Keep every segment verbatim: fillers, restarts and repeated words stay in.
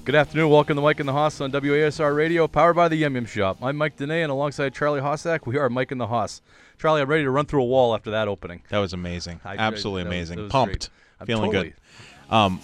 Good afternoon. Welcome to Mike and the Hoss on W A S R Radio, powered by the Yum Yum Shop. I'm Mike Dene, and alongside Charlie Hossack, we are Mike and the Hoss. Charlie, I'm ready to run through a wall after that opening. That was amazing. I, Absolutely that was, amazing. that was Pumped. Feeling totally. good. Um,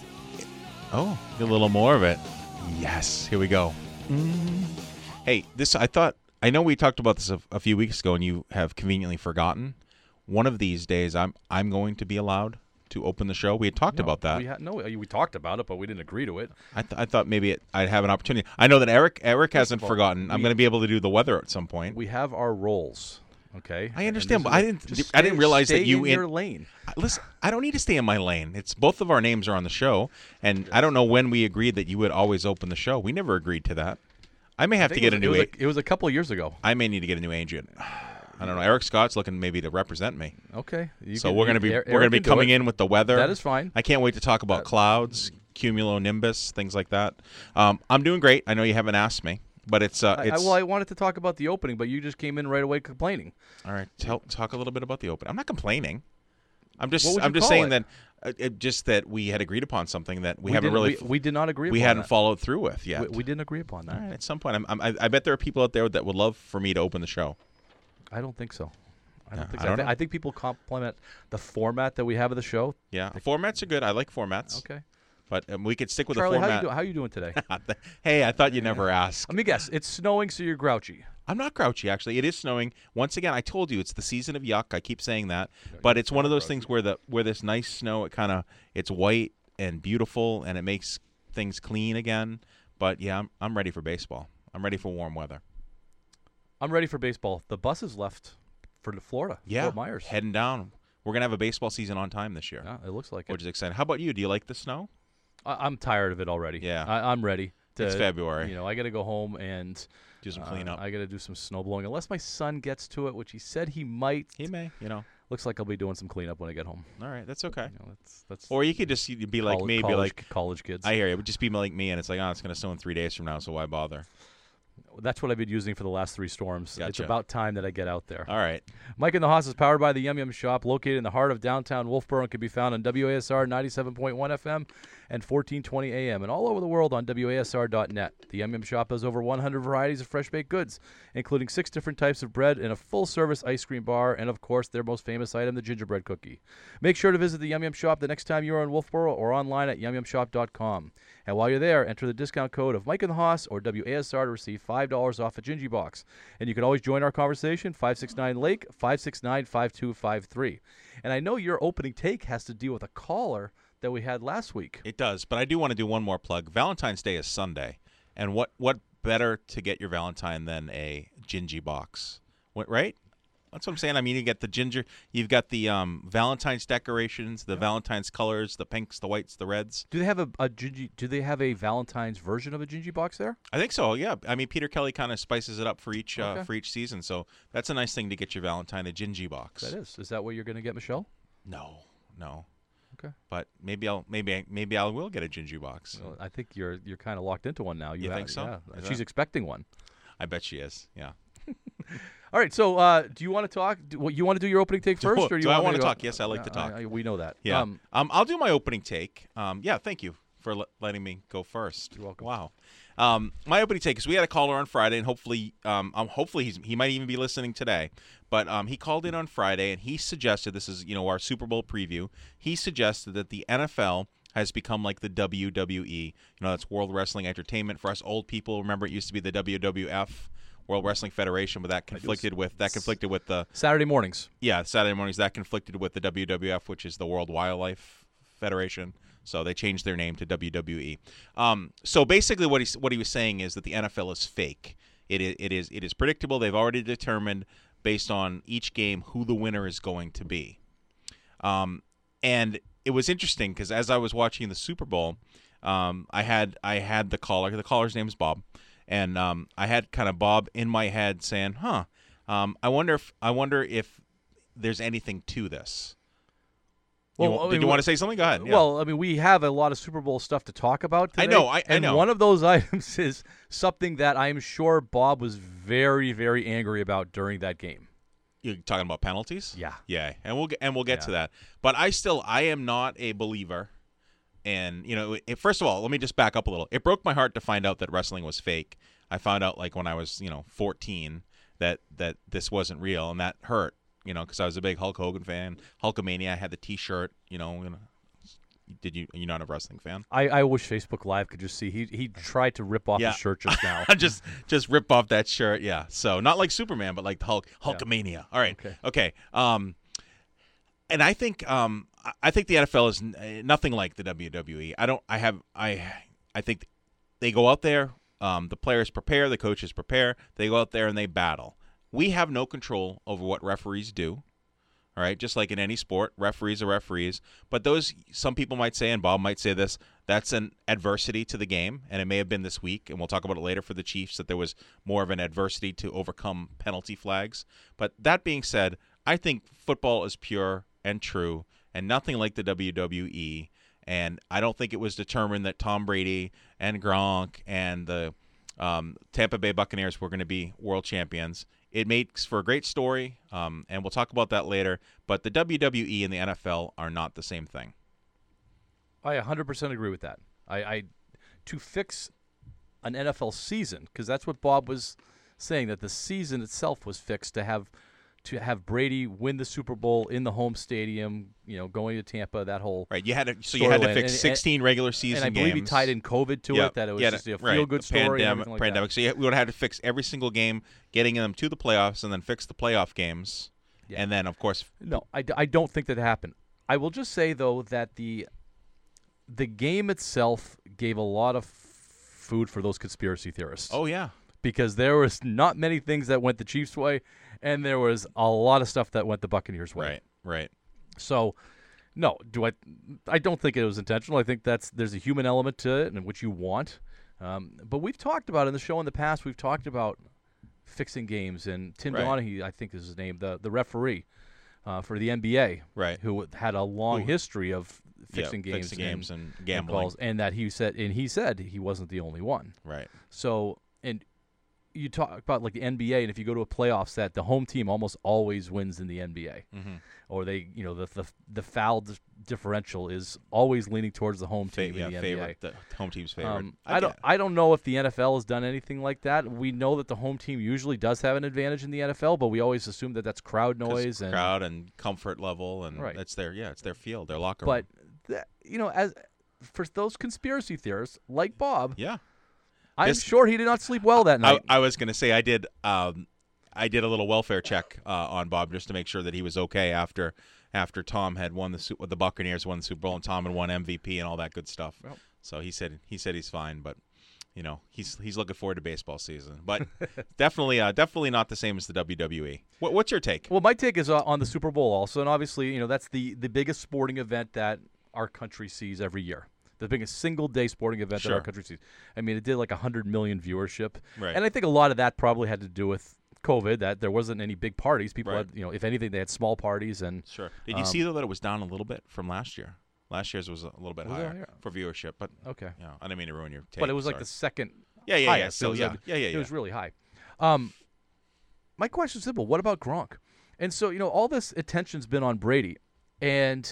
oh, a little more of it. Yes. Here we go. Mm. Hey, this I thought, I know we talked about this a, a few weeks ago, and you have conveniently forgotten. One of these days, I'm I'm going to be allowed to open the show. We had talked no, about that. We had, no, we talked about it, but we didn't agree to it. I, th- I thought maybe it, I'd have an opportunity. I know that Eric Eric First hasn't of all, forgotten. we, I'm going to be able to do the weather at some point. We have our roles, okay? I understand, but a, I didn't. just I didn't stay- realize stay that you in your lane. Listen, I don't need to stay in my lane. It's both of our names are on the show, and I don't know when we agreed that you would always open the show. We never agreed to that. I may have I to think get it a was, new. it was, a, it was a couple of years ago. I may need to get a new agent. I don't know. Eric Scott's looking maybe to represent me. Okay. You So can- we're going to be Eric we're going to be can do coming it. in with the weather. That is fine. I can't wait to talk about That- clouds, cumulonimbus, things like that. Um, I'm doing great. I know you haven't asked me, but it's uh, I, I, it's well, I wanted to talk about the opening, but you just came in right away complaining. all right. Tell, talk a little bit about the open. I'm not complaining. I'm just What would I'm you just call saying it? that uh, it, just that we had agreed upon something that we, We haven't didn't- really We, we did not agree we upon hadn't that. followed through with yet. We, we didn't agree upon that. All right, at some point, I'm, I'm, I I bet there are people out there that would love for me to open the show. I don't think so. I don't Yeah, think I so. I, don't thi- know. I think people compliment the format that we have of the show. Yeah, formats are good. I like formats, Okay. but um, we could stick with Charlie, a how you, format. do, how you doing today? Hey, I thought you'd never ask. Let me guess. It's snowing, so you're grouchy. I'm not grouchy, actually. It is snowing. Once again, I told you it's the season of yuck. I keep saying that, but it's one of those things where the where this nice snow, it kind of it's white and beautiful, and it makes things clean again. But yeah, I'm I'm ready for baseball. I'm ready for warm weather. I'm ready for baseball. The bus is left for the Florida. Yeah, Fort Myers. heading down. We're gonna have a baseball season on time this year, Yeah, it looks like it. which is exciting. How about you? Do you like the snow? I, I'm tired of it already. Yeah. I, I'm ready. To, It's February. You know, I got to go home and Do some uh, cleanup. I got to do some snow blowing, unless my son gets to it, which he said he might. He may, you know. Looks like I'll be doing some cleanup when I get home. All right, that's okay. You know, that's that's. Or you could just be like college, me, be college, like, college kids. I hear you. It would just be like me, and it's like, oh, it's going to snow in three days from now, so why bother? That's what I've been using for the last three storms. It's Gotcha. about time that I get out there. All right. Mike and the Hoss is powered by the Yum Yum Shop, located in the heart of downtown Wolfboro, and can be found on W A S R ninety-seven point one F M and fourteen twenty A M and all over the world on W A S R dot net. The Yum Yum Shop has over one hundred varieties of fresh baked goods, including six different types of bread and a full-service ice cream bar, and of course their most famous item, the gingerbread cookie. Make sure to visit the Yum Yum Shop the next time you're in Wolfboro or online at yum yum shop dot com. And while you're there, enter the discount code of Mike and the Hoss or W A S R to receive five dollars off a Gingy Box. And you can always join our conversation, five six nine Lake, five six nine, five two five three. And I know your opening take has to deal with a caller that we had last week. It does, but I do want to do one more plug. Valentine's Day is Sunday, and what what better to get your Valentine than a Gingy Box, what, right? That's what I'm saying. I mean, you get the ginger, you've got the um, Valentine's decorations, the Valentine's colors, the pinks, the whites, the reds. Do they have a, a Gingy, do they have a Valentine's version of a Gingy Box there? I think so. Yeah. I mean, Peter Kelly kind of spices it up for each uh, Okay. for each season, so that's a nice thing to get your Valentine, a Gingy Box. That is. Is that what you're going to get, Michelle? No, no. Okay. But maybe I'll maybe maybe I will get a Gingy Box. Well, I think you're you're kind of locked into one now. You have- think so? Yeah. Is She's that- expecting one. I bet she is. Yeah. All right. So, uh, do you want to talk? Do, what, you want to do your opening take Do- first, or do do you I want wanna me to go- talk? Yes, I like to talk. I, I, we know that. Yeah. Um, Um, I'll do my opening take. Um, yeah, thank you for le- letting me go first. You're welcome. Wow. Um, my opening take is we had a caller on Friday, and hopefully, um, um hopefully he's, he might even be listening today. But um, he called in on Friday, and he suggested this is you know our Super Bowl preview. He suggested that the N F L has become like the W W E. You know, that's World Wrestling Entertainment. For us old people, remember it used to be the W W F, World Wrestling Federation, but that conflicted with that conflicted with the Saturday mornings. yeah, Saturday mornings that conflicted with the W W F, which is the World Wildlife Federation. So they changed their name to W W E. Um, so basically, what he what he was saying is that the N F L is fake. It is it is it is predictable. They've already determined based on each game who the winner is going to be. Um, and it was interesting because as I was watching the Super Bowl, um, I had I had the caller. The caller's name is Bob, and um, I had kind of Bob in my head saying, "Huh, um, I wonder if I wonder if there's anything to this." You, Well, wa- I did mean, you want to say something? Go ahead. Yeah. Well, I mean, we have a lot of Super Bowl stuff to talk about today. I know, I- I and know. one of those items is something that I'm sure Bob was very, very angry about during that game. You're talking about penalties? Yeah. Yeah, and we'll get, and we'll get Yeah. to that. But I still I am not a believer and you know, it, first of all, let me just back up a little. It broke my heart to find out that wrestling was fake. I found out like when I was, you know, fourteen that that this wasn't real, and that hurt, you know, because I was a big Hulk Hogan fan, Hulkamania. I had the T-shirt, you know. You know did you? You're not a wrestling fan? I, I wish Facebook Live could just see. He he tried to rip off Yeah. his shirt just now. just just rip off that shirt, yeah. So not like Superman, but like the Hulk Hulkamania. Yeah. All right, okay. okay. Um, and I think um, I think the N F L is n- nothing like the W W E. I don't. I have. I. I think they go out there. Um, the players prepare. The coaches prepare. They go out there and they battle. We have no control over what referees do. All right, just like in any sport, referees are referees. But those, some people might say, and Bob might say this, that's an adversity to the game, and it may have been this week, and we'll talk about it later for the Chiefs, that there was more of an adversity to overcome penalty flags. But that being said, I think football is pure and true, and nothing like the W W E. And I don't think it was determined that Tom Brady and Gronk and the um, Tampa Bay Buccaneers were going to be world champions. It makes for a great story, um, and we'll talk about that later. But the W W E and the N F L are not the same thing. I one hundred percent agree with that. I, I to fix an N F L season, because that's what Bob was saying, that the season itself was fixed to have to have Brady win the Super Bowl in the home stadium, you know, going to Tampa, that whole right. You had to, so you had to storyline. fix And- sixteen and, regular season and I believe games. he tied in COVID to Yep. it, that it was Yeah, just a right. feel-good story. Pandemic, and everything like pandemic. that. So you, we would have had to fix every single game, getting them to the playoffs, and then fix the playoff games, Yeah. and then of course, No, I, d- I don't think that happened. I will just say, though, that the the game itself gave a lot of food for those conspiracy theorists. oh yeah, Because there was not many things that went the Chiefs' way, and there was a lot of stuff that went the Buccaneers' way. right, right. So, no, do I? I don't think it was intentional. I think that's there's a human element to it, and which you want. Um, but we've talked about in the show in the past. We've talked about fixing games, and Tim Right. Donaghy, I think is his name, the the referee uh, for the N B A, Right. who had a long Who- history of fixing yeah, games, fixing games and, and, and gambling. calls, and that he said, and he said he wasn't the only one. Right. So, and you talk about like the N B A, and if you go to a playoff set, the home team almost always wins in the N B A, Mm-hmm. or they, you know, the the the foul d- differential is always leaning towards the home Fa- team yeah, in the favorite. N B The home team's A. favorite. Um, I don't, get- I don't know if the N F L has done anything like that. We know that the home team usually does have an advantage in the N F L, but we always assume that that's crowd 'cause noise and crowd and comfort level, and Right. that's their yeah, it's their field, their locker But room. that, you know, as for those conspiracy theorists like Bob, Yeah. I'm This- sure he did not sleep well that I, night. I was going to say I did. Um, I did a little welfare check uh, on Bob just to make sure that he was okay after after Tom had won the Su- the Buccaneers won the Super Bowl and Tom had won M V P and all that good stuff. Well. So he said he said he's fine, but you know he's he's looking forward to baseball season. But definitely uh, definitely not the same as the W W E. What, what's your take? Well, my take is uh, on the Super Bowl also, and obviously, you know, that's the the biggest sporting event that our country sees every year. The biggest single-day sporting event that our Sure. country sees. I mean, it did like one hundred million viewership. Right. And I think a lot of that probably had to do with COVID, that there wasn't any big parties. People Right. had, you know, if anything, they had small parties. And Sure. Did you Um, see though that it was down a little bit from last year? Last year's was a little bit Was it higher higher? for viewership, but okay. yeah, I didn't mean to ruin your take. But it was like sorry. the second yeah, yeah, yeah. highest. So it was, yeah, like- yeah, yeah, It yeah. was really high. Um, my question is simple. What about Gronk? And so, you know, all this attention's been on Brady. And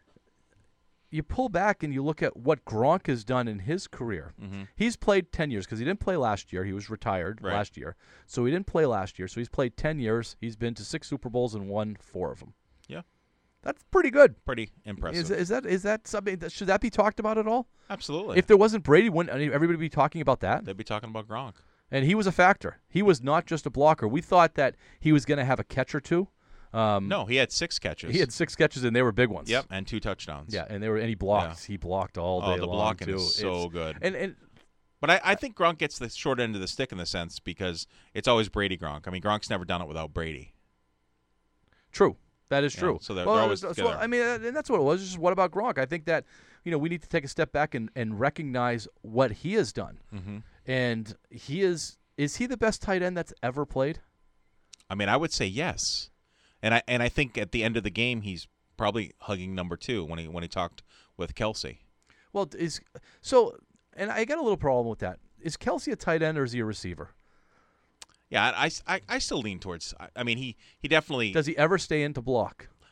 you pull back and you look at what Gronk has done in his career. Mhm. He's played ten years because he didn't play last year. He was retired Right. last year. So he didn't play last year. So he's played ten years. He's been to six Super Bowls and won four of them. Yeah. That's pretty good. Pretty impressive. Is, is that is that something that should that be talked about at all? Absolutely. If there wasn't Brady, wouldn't everybody be talking about that? They'd be talking about Gronk. And he was a factor. He was not just a blocker. We thought that he was going to have a catch or two. Um, No, he had six catches. he had six catches and they were big ones. Yep, and two touchdowns. Yeah, and they were and he blocked. He blocked all day Oh, the long blocking too. is so It's- good. And and But I, I think Gronk gets the short end of the stick in the sense because it's always Brady Gronk. I mean, Gronk's never done it without Brady. true. That is Yeah, true. so they're- Well, they're always so, together. I mean, uh, and that's what it was. Just what about Gronk? I think that you know we need to take a step back and, and recognize what he has done. Mm-hmm. And he is is he the best tight end that's ever played? I mean, I would say yes, and I and I think at the end of the game he's probably hugging number two when he when he talked with Kelsey. Well, is so, and I got a little problem with that. Is Kelsey a tight end or is he a receiver? Yeah, I, I, I still lean towards. I, I mean, he he definitely. Does he ever stay in to block?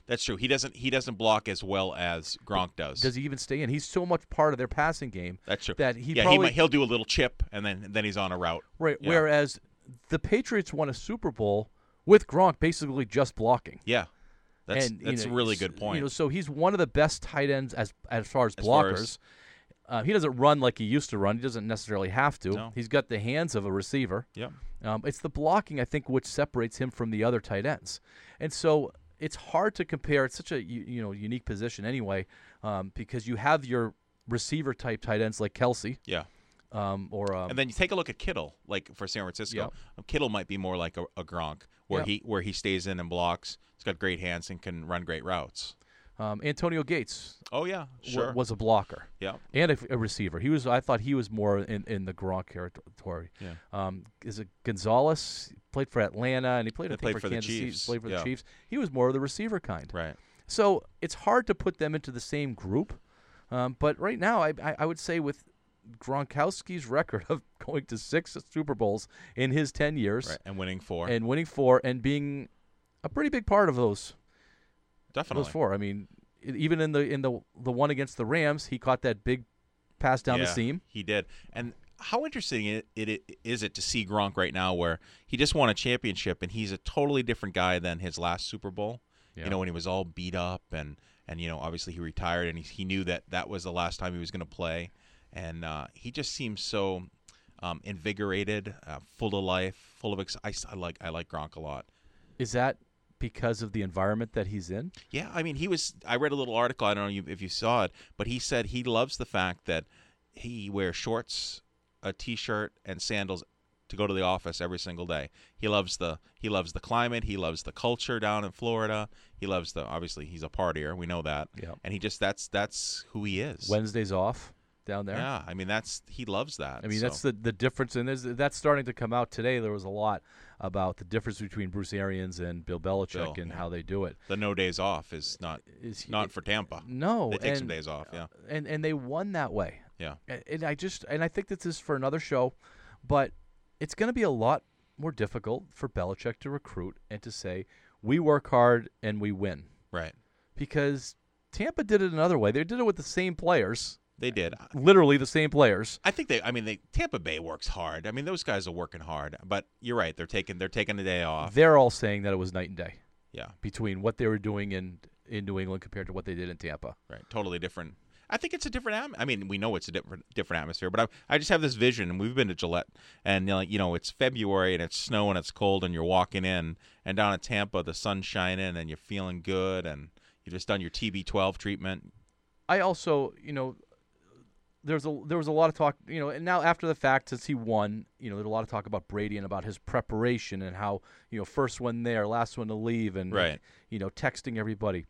That's true. He doesn't he doesn't block as well as Gronk does. Does he even stay in? He's so much part of their passing game. That's true. That he yeah, probably, he might, he'll do a little chip, and then then he's on a route. Right. Yeah. Whereas the Patriots won a Super Bowl with Gronk basically just blocking. Yeah. That's and, that's know, a really good point. You know, so he's one of the best tight ends as as far as As blockers. far as, uh, he doesn't run like he used to run. He doesn't necessarily have to. No. He's got the hands of a receiver. yeah. Um, it's the blocking, I think, which separates him from the other tight ends. And so it's hard to compare. It's such a you, you know unique position anyway, um, because you have your receiver type tight ends like Kelsey. Yeah. Um, or um, And then you take a look at Kittle, like for San Francisco. Yeah. Kittle might be more like a, a Gronk, where Yeah. he where he stays in and blocks. He's got great hands and can run great routes. um, Antonio Gates Oh yeah, w- sure. was a blocker yeah. and a, a receiver. He was. I thought he was more in, in the Gronk territory. Yeah. Um, is it Gonzalez played for Atlanta and he played, He I think, played for, for the Kansas City. Chiefs. Played for Yeah. the Chiefs. He was more of the receiver kind. Right. So it's hard to put them into the same group. Um, but right now, I, I I would say with Gronkowski's record of going to six Super Bowls in his ten years Right. And winning four. and winning four and being a pretty big part of those Definitely. those four. I mean, e- even in the in the the one against the Rams, he caught that big pass down yeah, the seam. He did. And how interesting it, it, it is it to see Gronk right now, where he just won a championship and he's a totally different guy than his last Super Bowl. Yeah. You know, when he was all beat up and and you know obviously he retired and he he knew that that was the last time he was going to play, and uh, he just seems so um, invigorated, uh, full of life, full of ex- I, I like I like Gronk a lot. Is that because of the environment that he's in? Yeah, I mean, he was. I read a little article. I don't know if you saw it, but he said he loves the fact that he wears shorts, a t-shirt, and sandals to go to the office every single day. He loves the he loves the climate. He loves the culture down in Florida. He loves the obviously he's a partier. We know that. Yeah. And he just that's that's who he is. Wednesdays off down there. Yeah, I mean that's he loves that. I mean, so. that's the the difference, and there's, that's starting to come out today. There was a lot about the difference between Bruce Arians and Bill Belichick Bill, and yeah. how they do it. the no days off is not Is he- not for Tampa. No, They take and, some days off. Yeah, and and they won that way. yeah. And and I just and I think this is for another show, but it's going to be a lot more difficult for Belichick to recruit and to say we work hard and we win, Right. because Tampa did it another way. They did it with the same players, They did. literally the same players. I think they. I mean, they Tampa Bay works hard. I mean, those guys are working hard. But you're right. They're taking. They're taking a day off. They're all saying that it was night and day Yeah. between what they were doing in in New England compared to what they did in Tampa. Right. Totally different. I think it's a different. Am- I mean, we know it's a different different atmosphere. But I, I just have this vision, and we've been to Gillette, and you know, you know, it's February and it's snow and it's cold, and you're walking in, and down at Tampa, the sun's shining, and you're feeling good, and you've just done your T B twelve treatment. I also, you know, there's a there was a lot of talk, you know, and now after the fact, since he won, you know, there's a lot of talk about Brady and about his preparation and how, you know, first one there, last one to leave, and Right. you know, texting everybody.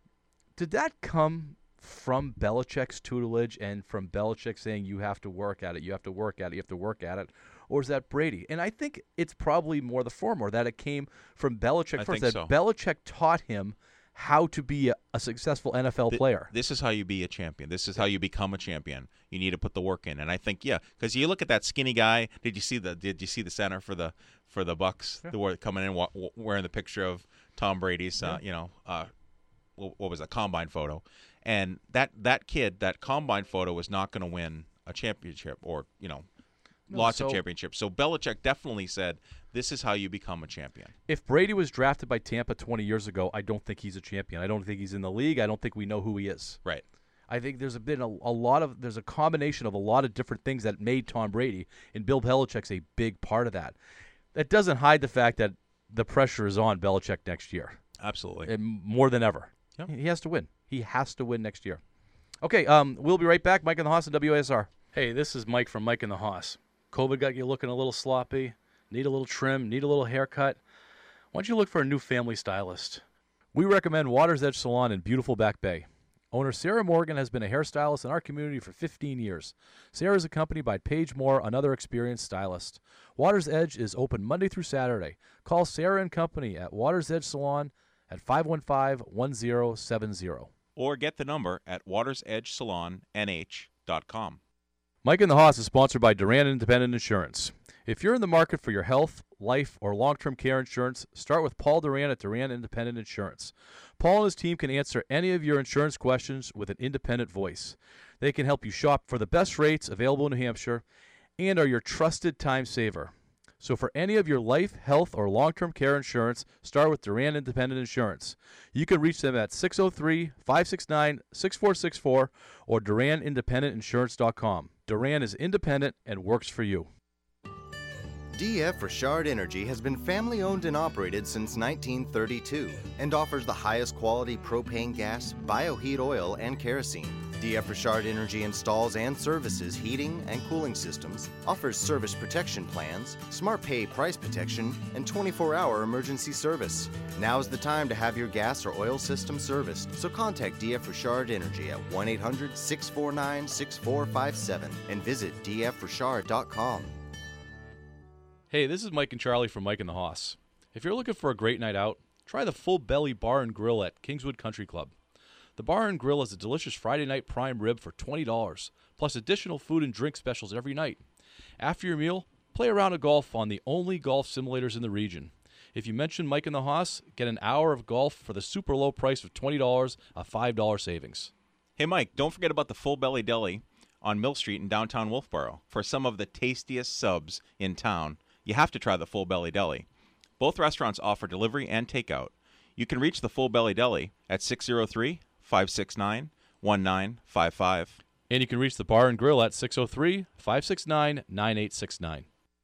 Did that come from Belichick's tutelage and from Belichick saying you have to work at it, you have to work at it, you have to work at it, or is that Brady? And I think it's probably more the former, that it came from Belichick I first. think That so. Belichick taught him how to be a, a successful N F L Th- player. This is how you be a champion. This is how you become a champion. You need to put the work in. And I think, yeah, because you look at that skinny guy. Did you see the Did you see the center for the for the Bucks? Yeah. The one coming in wa- wa- wearing the picture of Tom Brady's, uh, Yeah. you know, uh, what, what was that combine photo? And that that kid, that combine photo, was not going to win a championship or you know, No, lots so- of championships. So Belichick definitely said, "This is how you become a champion." If Brady was drafted by Tampa twenty years ago, I don't think he's a champion. I don't think he's in the league. I don't think we know who he is. Right. I think there's a been a, a lot of there's a combination of a lot of different things that made Tom Brady, and Bill Belichick's a big part of that. That doesn't hide the fact that the pressure is on Belichick next year, Absolutely. and more than ever. Yeah. He has to win. He has to win next year. Okay, um, we'll be right back. Mike and the Hoss on W A S R. Hey, this is Mike from Mike and the Hoss. COVID got you looking a little sloppy, need a little trim, need a little haircut. Why don't you look for a new family stylist? We recommend Water's Edge Salon in beautiful Back Bay. Owner Sarah Morgan has been a hairstylist in our community for fifteen years. Sarah is accompanied by Paige Moore, another experienced stylist. Water's Edge is open Monday through Saturday. Call Sarah and Company at Water's Edge Salon at five one five, one zero seven zero. Or get the number at waters edge salon n h dot com. Mike and the Hoss is sponsored by Duran Independent Insurance. If you're in the market for your health, life, or long-term care insurance, start with Paul Duran at Duran Independent Insurance. Paul and his team can answer any of your insurance questions with an independent voice. They can help you shop for the best rates available in New Hampshire and are your trusted time saver. So for any of your life, health, or long-term care insurance, start with Duran Independent Insurance. You can reach them at six oh three, five six nine, six four six four or duran independent insurance dot com. Duran is independent and works for you. D F Richard Energy has been family-owned and operated since nineteen thirty-two and offers the highest quality propane gas, bioheat oil, and kerosene. D F Richard Energy installs and services heating and cooling systems, offers service protection plans, smart pay price protection, and twenty-four hour emergency service. Now's the time to have your gas or oil system serviced, so contact D F Richard Energy at one eight hundred, six four nine, six four five seven and visit d f richard dot com. Hey, this is Mike and Charlie from Mike and the Hoss. If you're looking for a great night out, try the Full Belly Bar and Grill at Kingswood Country Club. The bar and grill has a delicious Friday night prime rib for twenty dollars, plus additional food and drink specials every night. After your meal, play a round of golf on the only golf simulators in the region. If you mention Mike and the Hoss, get an hour of golf for the super low price of twenty dollars, a five dollars savings. Hey, Mike, don't forget about the Full Belly Deli on Mill Street in downtown Wolfboro. For some of the tastiest subs in town, you have to try the Full Belly Deli. Both restaurants offer delivery and takeout. You can reach the Full Belly Deli at six oh three, five six nine, one nine five five. And you can reach the bar and grill at six oh three, five six nine, nine eight six nine.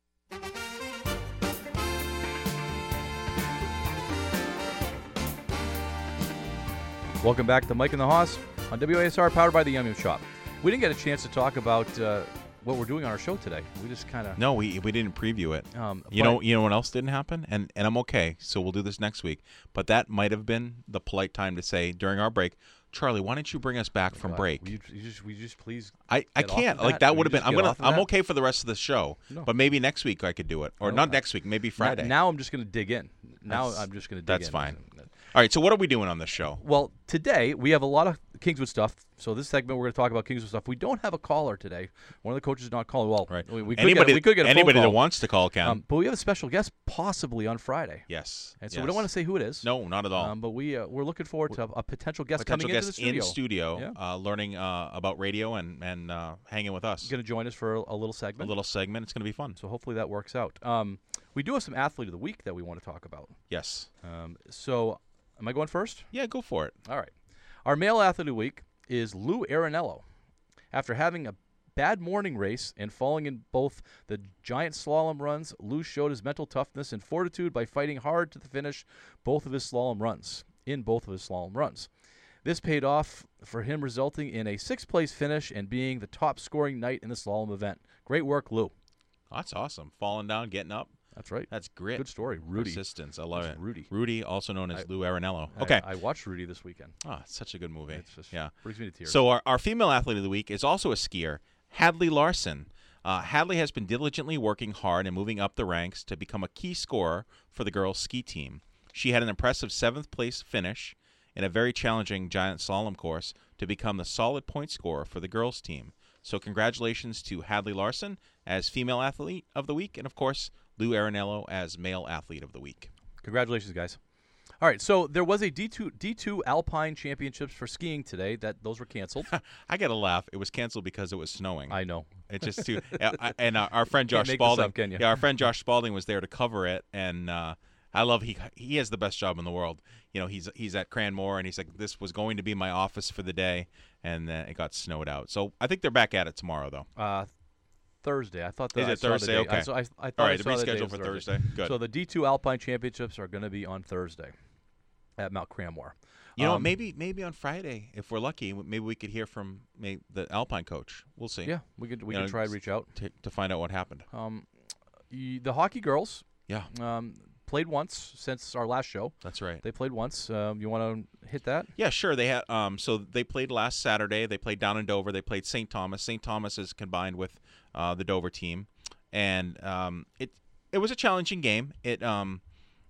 Welcome back to Mike and the Hoss on W A S R, powered by the Yum Yum Shop. We didn't get a chance to talk about uh, what we're doing on our show today. We just kind of No, we we didn't preview it. Um, you know, you know what else didn't happen, and and I'm okay. So we'll do this next week. But that might have been the polite time to say during our break, Charlie, why don't you bring us back from uh, break? Will you, you just, will you just please? I, I get off can't. of Like that? that Will would you have been. just I'm get gonna. off of I'm that? okay for the rest of the show. No. But maybe next week I could do it, or No, not I- next week. Maybe Friday. Now, now I'm just going to dig in. Now That's- I'm just going to dig that's in. fine. All right. So what are we doing on this show? Well, today we have a lot of Kingswood stuff. So this segment we're going to talk about Kingswood stuff. We don't have a caller today. One of the coaches is not calling. Well, Right. we, we could anybody get, we could get a phone anybody call. that wants to call can. Um, but we have a special guest possibly on Friday. yes. And so yes. we don't want to say who it is. No, not at all. Um, but we uh, we're looking forward to a, a potential guest Potential coming guest into the in studio. studio, Yeah. uh, learning uh, about radio and and uh, hanging with us. Going to join us for a, a little A segment. little segment. It's going to be fun. So hopefully that works out. Um, we do have some athlete of the week that we want to talk about. Yes. Um, so am I going first? Yeah. Go for it. All right. Our male athlete of the week is Lou Arenello. After having a bad morning race and falling in both the giant slalom runs, Lou showed his mental toughness and fortitude by fighting hard to the finish both of his slalom runs, in both of his slalom runs. This paid off for him, resulting in a sixth-place finish and being the top-scoring night in the slalom event. Great work, Lou. Oh, that's awesome. Falling down, getting up. That's right. That's grit. Good story. Rudy. Persistence. I love That's it. Rudy. Rudy, also known as I- Lou Arenello. I- Okay. I, watched Rudy this weekend. Ah, it's such a good movie. It's just yeah. brings me to tears. So our, our female athlete of the week is also a skier, Hadley Larson. Uh, Hadley has been diligently working hard and moving up the ranks to become a key scorer for the girls' ski team. She had an impressive seventh place finish in a very challenging giant slalom course to become the solid point scorer for the girls' team. So congratulations to Hadley Larson as female athlete of the week, and of course Lou Arenello as male athlete of the week. Congratulations, guys. All right, so there was a D two D two Alpine Championships for skiing today. That those were canceled. I got to laugh. It was canceled because it was snowing. I know. It just too, uh, and uh, our friend Can't Josh make this Spalding, up, can you? yeah, our friend Josh Spalding was there to cover it, and uh, I love he he has the best job in the world. You know, he's he's at Cranmore, and he's like, this was going to be my office for the day, and uh, it got snowed out. So I think they're back at it tomorrow, though. Uh, Thursday. I thought that Is I it saw the Thursday? date. I Okay. saw- I, I thought All I right, saw the date rescheduled was for Thursday. Good. So the D two Alpine Championships are going to be on Thursday at Mount Cranmore. You know, Um, maybe maybe on Friday, if we're lucky, maybe we could hear from maybe the Alpine coach. We'll see. Yeah, we could we You could know, try to reach out. To, to find out what happened. Um, y- the hockey girls Yeah, um, played once since our last show. that's right. They played once. Um, you want to hit that? Yeah, sure. They had um, so they played last Saturday. They played down in Dover. They played Saint Thomas. Saint Thomas is combined with uh, the Dover team, and um, it it was a challenging game. It um,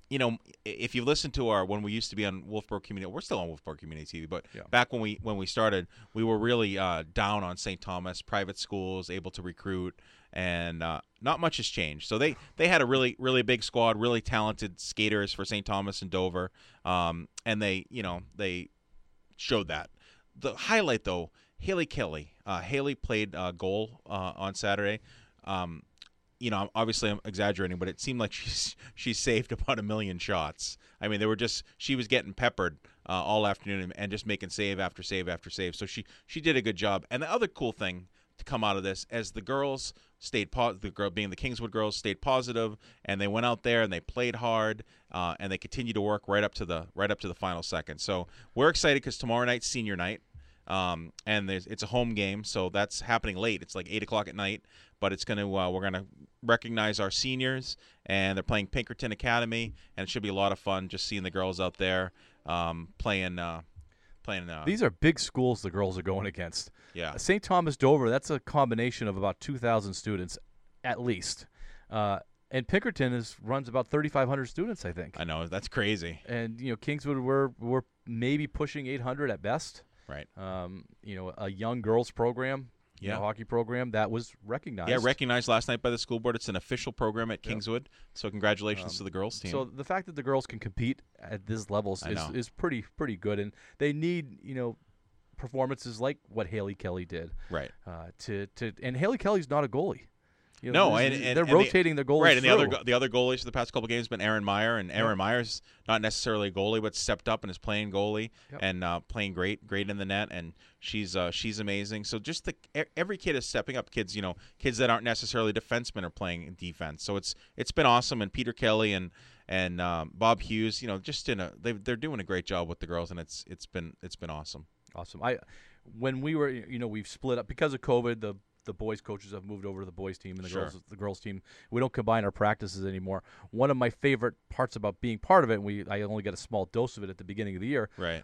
you know, if you listen to our when we used to be on Wolfboro Community, we're still on Wolfboro Community T V, but Yeah. back when we when we started, we were really uh, down on Saint Thomas, private schools, able to recruit, and uh, not much has changed. So they they had a really really big squad, really talented skaters for Saint Thomas and Dover, um, and they you know they showed that. The highlight though, Haley Kelly. Uh, Haley played uh, goal uh, on Saturday. Um, you know, obviously I'm exaggerating, but it seemed like she's she saved about a million shots. I mean, they were just she was getting peppered uh, all afternoon and, and just making save after save after save. So she she did a good job. And the other cool thing to come out of this, as the girls stayed po- the girl being the Kingswood girls stayed positive, and they went out there and they played hard, uh, and they continued to work right up to the right up to the final second. So we're excited because tomorrow night's senior night. Um, and there's, it's a home game, so that's happening late. It's like eight o'clock at night, but it's gonna uh, we're gonna recognize our seniors, and they're playing Pinkerton Academy, and it should be a lot of fun just seeing the girls out there um, playing. Uh, playing. Uh, These are big schools the girls are going against. yeah, Saint Thomas Dover, that's a combination of about two thousand students, at least. Uh, and Pinkerton is runs about thirty-five hundred students, I think. I know that's crazy, And you know, Kingswood, we're we're maybe pushing eight hundred at best. right? Um, you know, a young girls program, you Yeah. know, hockey program that was recognized. Yeah, recognized last night by the school board. It's an official program at Yep. Kingswood, so congratulations Um, to the girls team. So the fact that the girls can compete at this level I is, know. is pretty pretty good, and they need you know performances like what Haley Kelly did right. uh, to to and Haley Kelly's not a goalie. You No, there's- and- and- they're and the- rotating their goalies Right, and the other through. go- the other goalies for the past couple of games have been Aaron Meyer, and Aaron Yep. Meyer's not necessarily a goalie, but stepped up and is playing goalie Yep. and uh, playing great, great in the net, and she's uh, she's amazing. So just the e- every kid is stepping up. Kids, you know, kids that aren't necessarily defensemen are playing in defense. So it's it's been awesome, and Peter Kelly and and um, Bob Hughes, you know, just in a they they're doing a great job with the girls, and it's it's been it's been awesome. Awesome. I when we were you know we've split up because of COVID. The the boys coaches have moved over to the boys team and the Sure. girls the girls team. We don't combine our practices anymore. One of my favorite parts about being part of it, and we I only got a small dose of it at the beginning of the year, Right.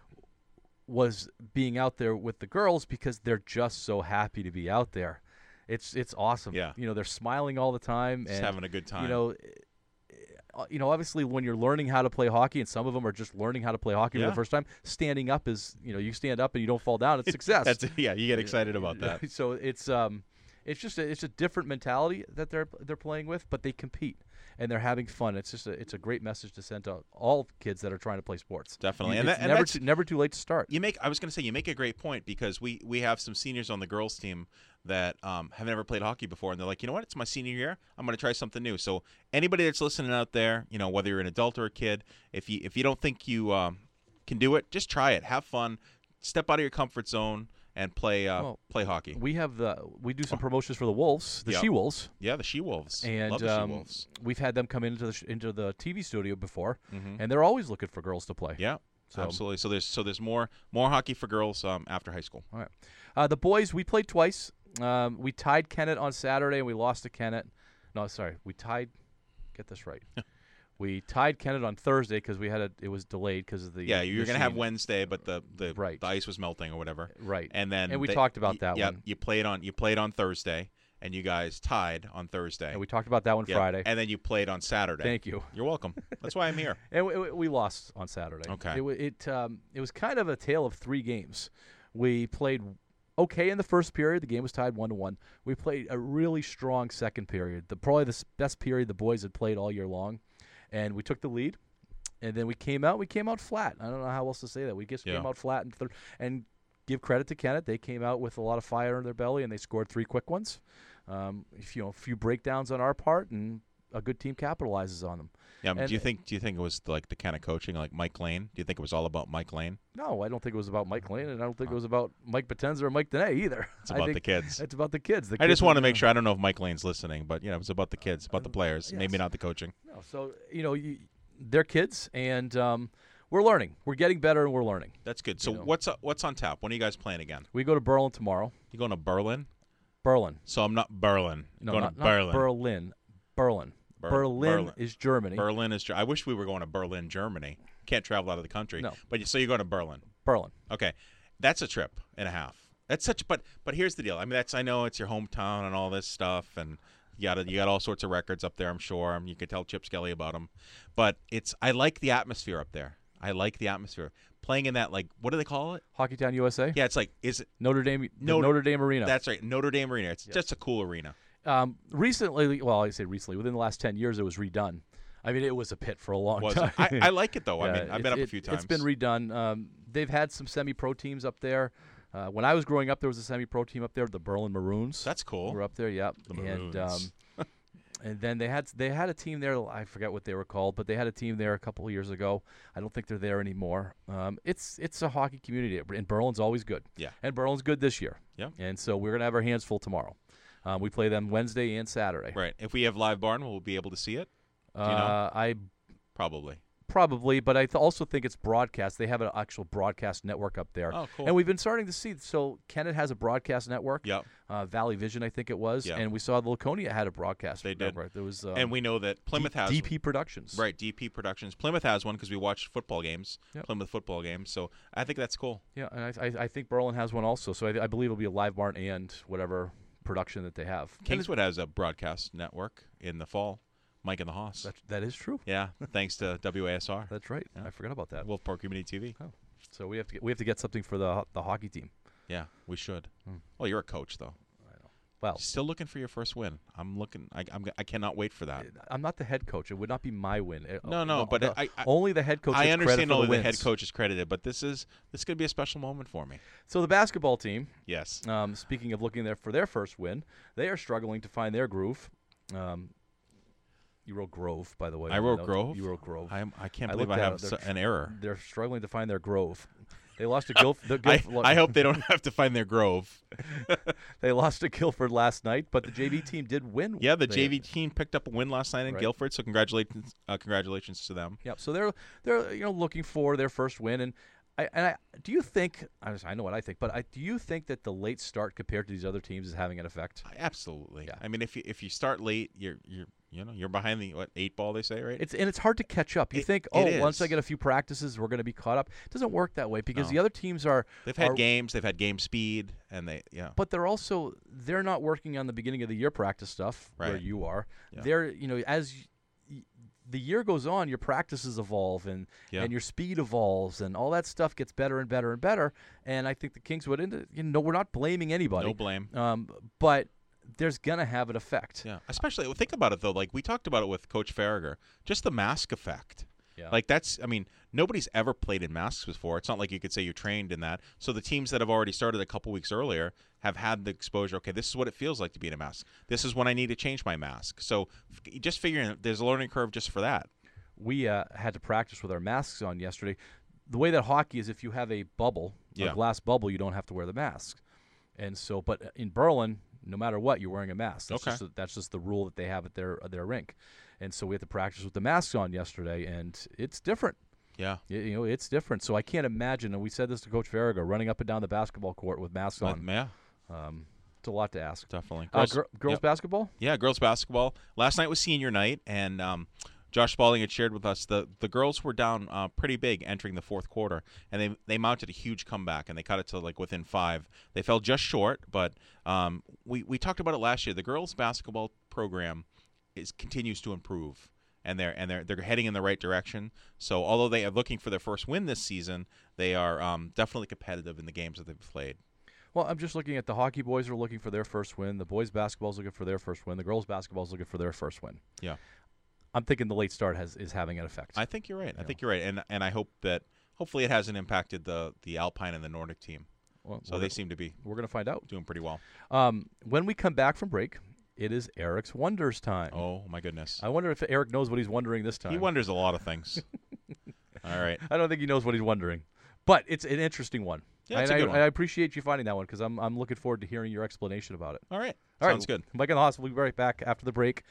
was being out there with the girls because they're just so happy to be out there. It's it's awesome. Yeah. You know, they're smiling all the time Just and having a good time. you know uh, you know obviously when you're learning how to play hockey, and some of them are just learning how to play hockey for Yeah. the first time, standing up is, you know, you stand up and you don't fall down, it's success. That's yeah, you get excited about that. So it's um it's just a, it's a different mentality that they're they're playing with, but they compete and they're having fun. It's just a, it's a great message to send to all kids that are trying to play sports. Definitely. You- And it's that- and never that's- too, never too late to start. You make. I was going to say you make a great point because we we have some seniors on the girls team that um, have never played hockey before, and they're like, you know what? It's my senior year. I'm going to try something new. So anybody that's listening out there, you know, whether you're an adult or a kid, if you if you don't think you um, can do it, just try it. Have fun. Step out of your comfort zone and play uh, Well, play hockey. We have the we do some promotions for the Wolves, the Yep. She Wolves, Yeah, the She Wolves. and Love the um, She Wolves. we've had them come into the sh- into the T V studio before, Mhm. and they're always looking for girls to play. Yeah, So- absolutely. So there's so there's more more hockey for girls um, after high school. All right. Uh, the boys, we played twice. Um, we tied Kennett on Saturday, and we lost to Kennett. No, sorry, we tied. Get this right. We tied Kennett on Thursday because we had a. It was delayed because of the. Yeah, you're gonna have machine. Wednesday, but the the, Right. the ice was melting or whatever. Right. And then And we they- talked about y- that yeah, one. you played on you played on Thursday, and you guys tied on Thursday. And we talked about that one Yeah, Friday. and then you played on Saturday. Thank you. You're welcome. That's why I'm here. And we, we lost on Saturday. Okay. It wa- it um, it was kind of a tale of three games. We played okay in the first period. The game was tied one to one. We played a really strong second period. The probably the s- best period the boys had played all year long, and we took the lead. And then we came out. We came out flat. I don't know how else to say that. We just Yeah. came out flat and third. And give credit to Kennett. They came out with a lot of fire in their belly, and they scored three quick ones. Um, if, you know, a few breakdowns on our part, and a good team capitalizes on them. Yeah. I mean, And- do you think do you think it was like the kind of coaching like Mike Lane? Do you think it was all about Mike Lane? No, I don't think it was about Mike Lane, and I don't think it was about Mike Potenza or Mike Dene either. It's I about think the kids. It's about the kids. The I kids just want to are- make sure. I don't know if Mike Lane's listening, but you know, it's about the kids, about the players, maybe yes. not the coaching. No, so you know, you, they're kids, and um, we're learning. We're getting better, and we're learning. That's good. So You know. what's uh, what's on tap? When are you guys playing again? We go to Berlin tomorrow. You going to Berlin? Berlin. So I'm not Berlin. No, going not, to Berlin. not Berlin. Berlin. Ber- Berlin, Berlin. is Germany. Berlin is. Ger- I wish we were going to Berlin, Germany. Can't travel out of the country. No. But you, so you're going to Berlin. Berlin. Okay, that's a trip and a half. That's such. But but here's the deal. I mean, that's I know it's your hometown and all this stuff, and You got you got all sorts of records up there, I'm sure. You could tell Chip Skelly about them. But it's I like the atmosphere up there. I like the atmosphere. Playing in that, like, what do they call it? Hockeytown U S A? Yeah, it's like, is it Notre Dame Notre, Notre Dame Arena. That's right, Notre Dame Arena. It's Yep. just a cool arena. Um, recently, well, I say recently, within the last ten years, it was redone. I mean, it was a pit for a long Was time. I, I like it, though. I Yeah, mean, I've it- been up it- a few times. It's been redone. Um, they've had some semi-pro teams up there. Uh, when I was growing up, there was a semi-pro team up there, the Berlin Maroons. That's cool. We're up there, yep. The and Maroons. um, and then they had they had a team there. I forget what they were called, but they had a team there a couple of years ago. I don't think they're there anymore. Um, it's it's a hockey community, and Berlin's always good. Yeah. And Berlin's good this year. Yeah. And so we're gonna have our hands full tomorrow. Um, we play them Wednesday and Saturday. Right. If we have live barn, we'll be able to see it? Uh, you know? I Probably. probably, but I th- also think it's broadcast. They have an actual broadcast network up there. Oh, cool. And we've been starting to see. So Kennett has a broadcast network. Yep. Uh, Valley Vision, I think it was. Yeah. And we saw the Laconia had a broadcast They did. network. There was um, And we know that Plymouth D- has D P Productions. Right, D P Productions. Plymouth has one because we watched football games, Yep. Plymouth football games. So I think that's cool. Yeah, and I, I, I think Berlin has one also. So I, I believe it'll be a live barn and whatever production that they have. And Kingswood has a broadcast network in the fall. Mike and the Hoss. That, that is true. Yeah, thanks to W A S R. That's right. Yeah. I forgot about that. Wolf Park Community T V. So we have to get, we have to get something for the the hockey team. Yeah, we should. Hmm. Well, you're a coach, though. Well, Still looking for your first win. I'm looking. I, I'm. I cannot wait for that. I'm not the head coach. It would not be my win. It- No, no, the- but the- I- I- only the head coach. I gets understand credit for only the, the head wins. coach is credited, but this is this could be a special moment for me. So the basketball team. Yes. Um, speaking of looking there for their first win, they are struggling to find their groove. Um, you wrote Grove, by the way. I on the wrote notes. Grove. You wrote Grove. I'm, I can't I believe looked I at have it. so, They're- an error. They're struggling to find their Grove. They lost to Guilf- the I, Guilf- I hope they don't have to find their Grove. They lost to Guilford last night, but the J V team did win. Yeah, the They- J V team picked up a win last night in Right. Guilford, so congratulations, uh, congratulations to them. Yep. So they're they're you know looking for their first win, and I and I do you think I, just- I know what I think, but I, do you think that the late start compared to these other teams is having an effect? Absolutely. Yeah. I mean, if you if you start late, you're you're you know you're behind the what eight ball they say, right? It's and it's hard to catch up. You It- think, it oh, once I is. get a few practices, we're going to be caught up. It doesn't work that way because No. the other teams are. They've had are- games, they've had game speed, and they yeah. But they're also they're not working on the beginning of the year practice stuff where Right. you are. Yeah. They're you know as y- y- the year goes on, your practices evolve and Yeah. and your speed evolves and all that stuff gets better and better and better. And I think the Kings would. And, you know, we're not blaming anybody. No blame. Um, but there's gonna have an effect. Yeah, especially well, think about it though. Like we talked about it with Coach Farragher, just the mask effect. Yeah. Like that's, I mean, nobody's ever played in masks before. It's not like you could say you're trained in that. So the teams that have already started a couple weeks earlier have had the exposure. Okay, this is what it feels like to be in a mask. This is when I need to change my mask. So f- just figuring there's a learning curve just for that. we uh, had to practice with our masks on yesterday. The way that hockey is, if you have a bubble, Yeah. a glass bubble, you don't have to wear the mask. And so, but in Berlin, no matter what, you're wearing a mask. That's Okay. Just a, that's just the rule that they have at their at their rink. And so we had to practice with the masks on yesterday, and it's different. Yeah. Y- You know, it's different. So I can't imagine, and we said this to Coach Farragher, running up and down the basketball court with masks Uh, on. yeah, Um, it's a lot to ask. definitely. Uh, gir- girls yep. basketball? Yeah, girls basketball. Last night was senior night, and um, Josh Spalding had shared with us the the girls were down uh, pretty big entering the fourth quarter, and they they mounted a huge comeback, and they cut it to like within five. They fell just short, but um, we we talked about it last year. The girls basketball program is continues to improve, and they're and they're they're heading in the right direction. So although they are looking for their first win this season, they are um, definitely competitive in the games that they've played. Well, I'm just looking at the hockey boys are looking for their first win. The boys basketball's looking for their first win. The girls basketball's looking for their first win. Yeah. I'm thinking the late start has is having an effect. I think you're right. I Yeah. think you're right, and and I hope that hopefully it hasn't impacted the the Alpine and the Nordic team. Well, So we're they gonna- seem to be we're going to find out. doing pretty well. Um, when we come back from break, it is Eric's Wonders time. Oh my goodness, I wonder if Eric knows what he's wondering this time. he wonders a lot of things. All right, I don't think he knows what he's wondering, but it's an interesting one. Yeah, it's a and good I, one. I appreciate you finding that one because I'm I'm looking forward to hearing your explanation about it. all right, All right, sounds good. Mike and the Hoss will be right back after the break.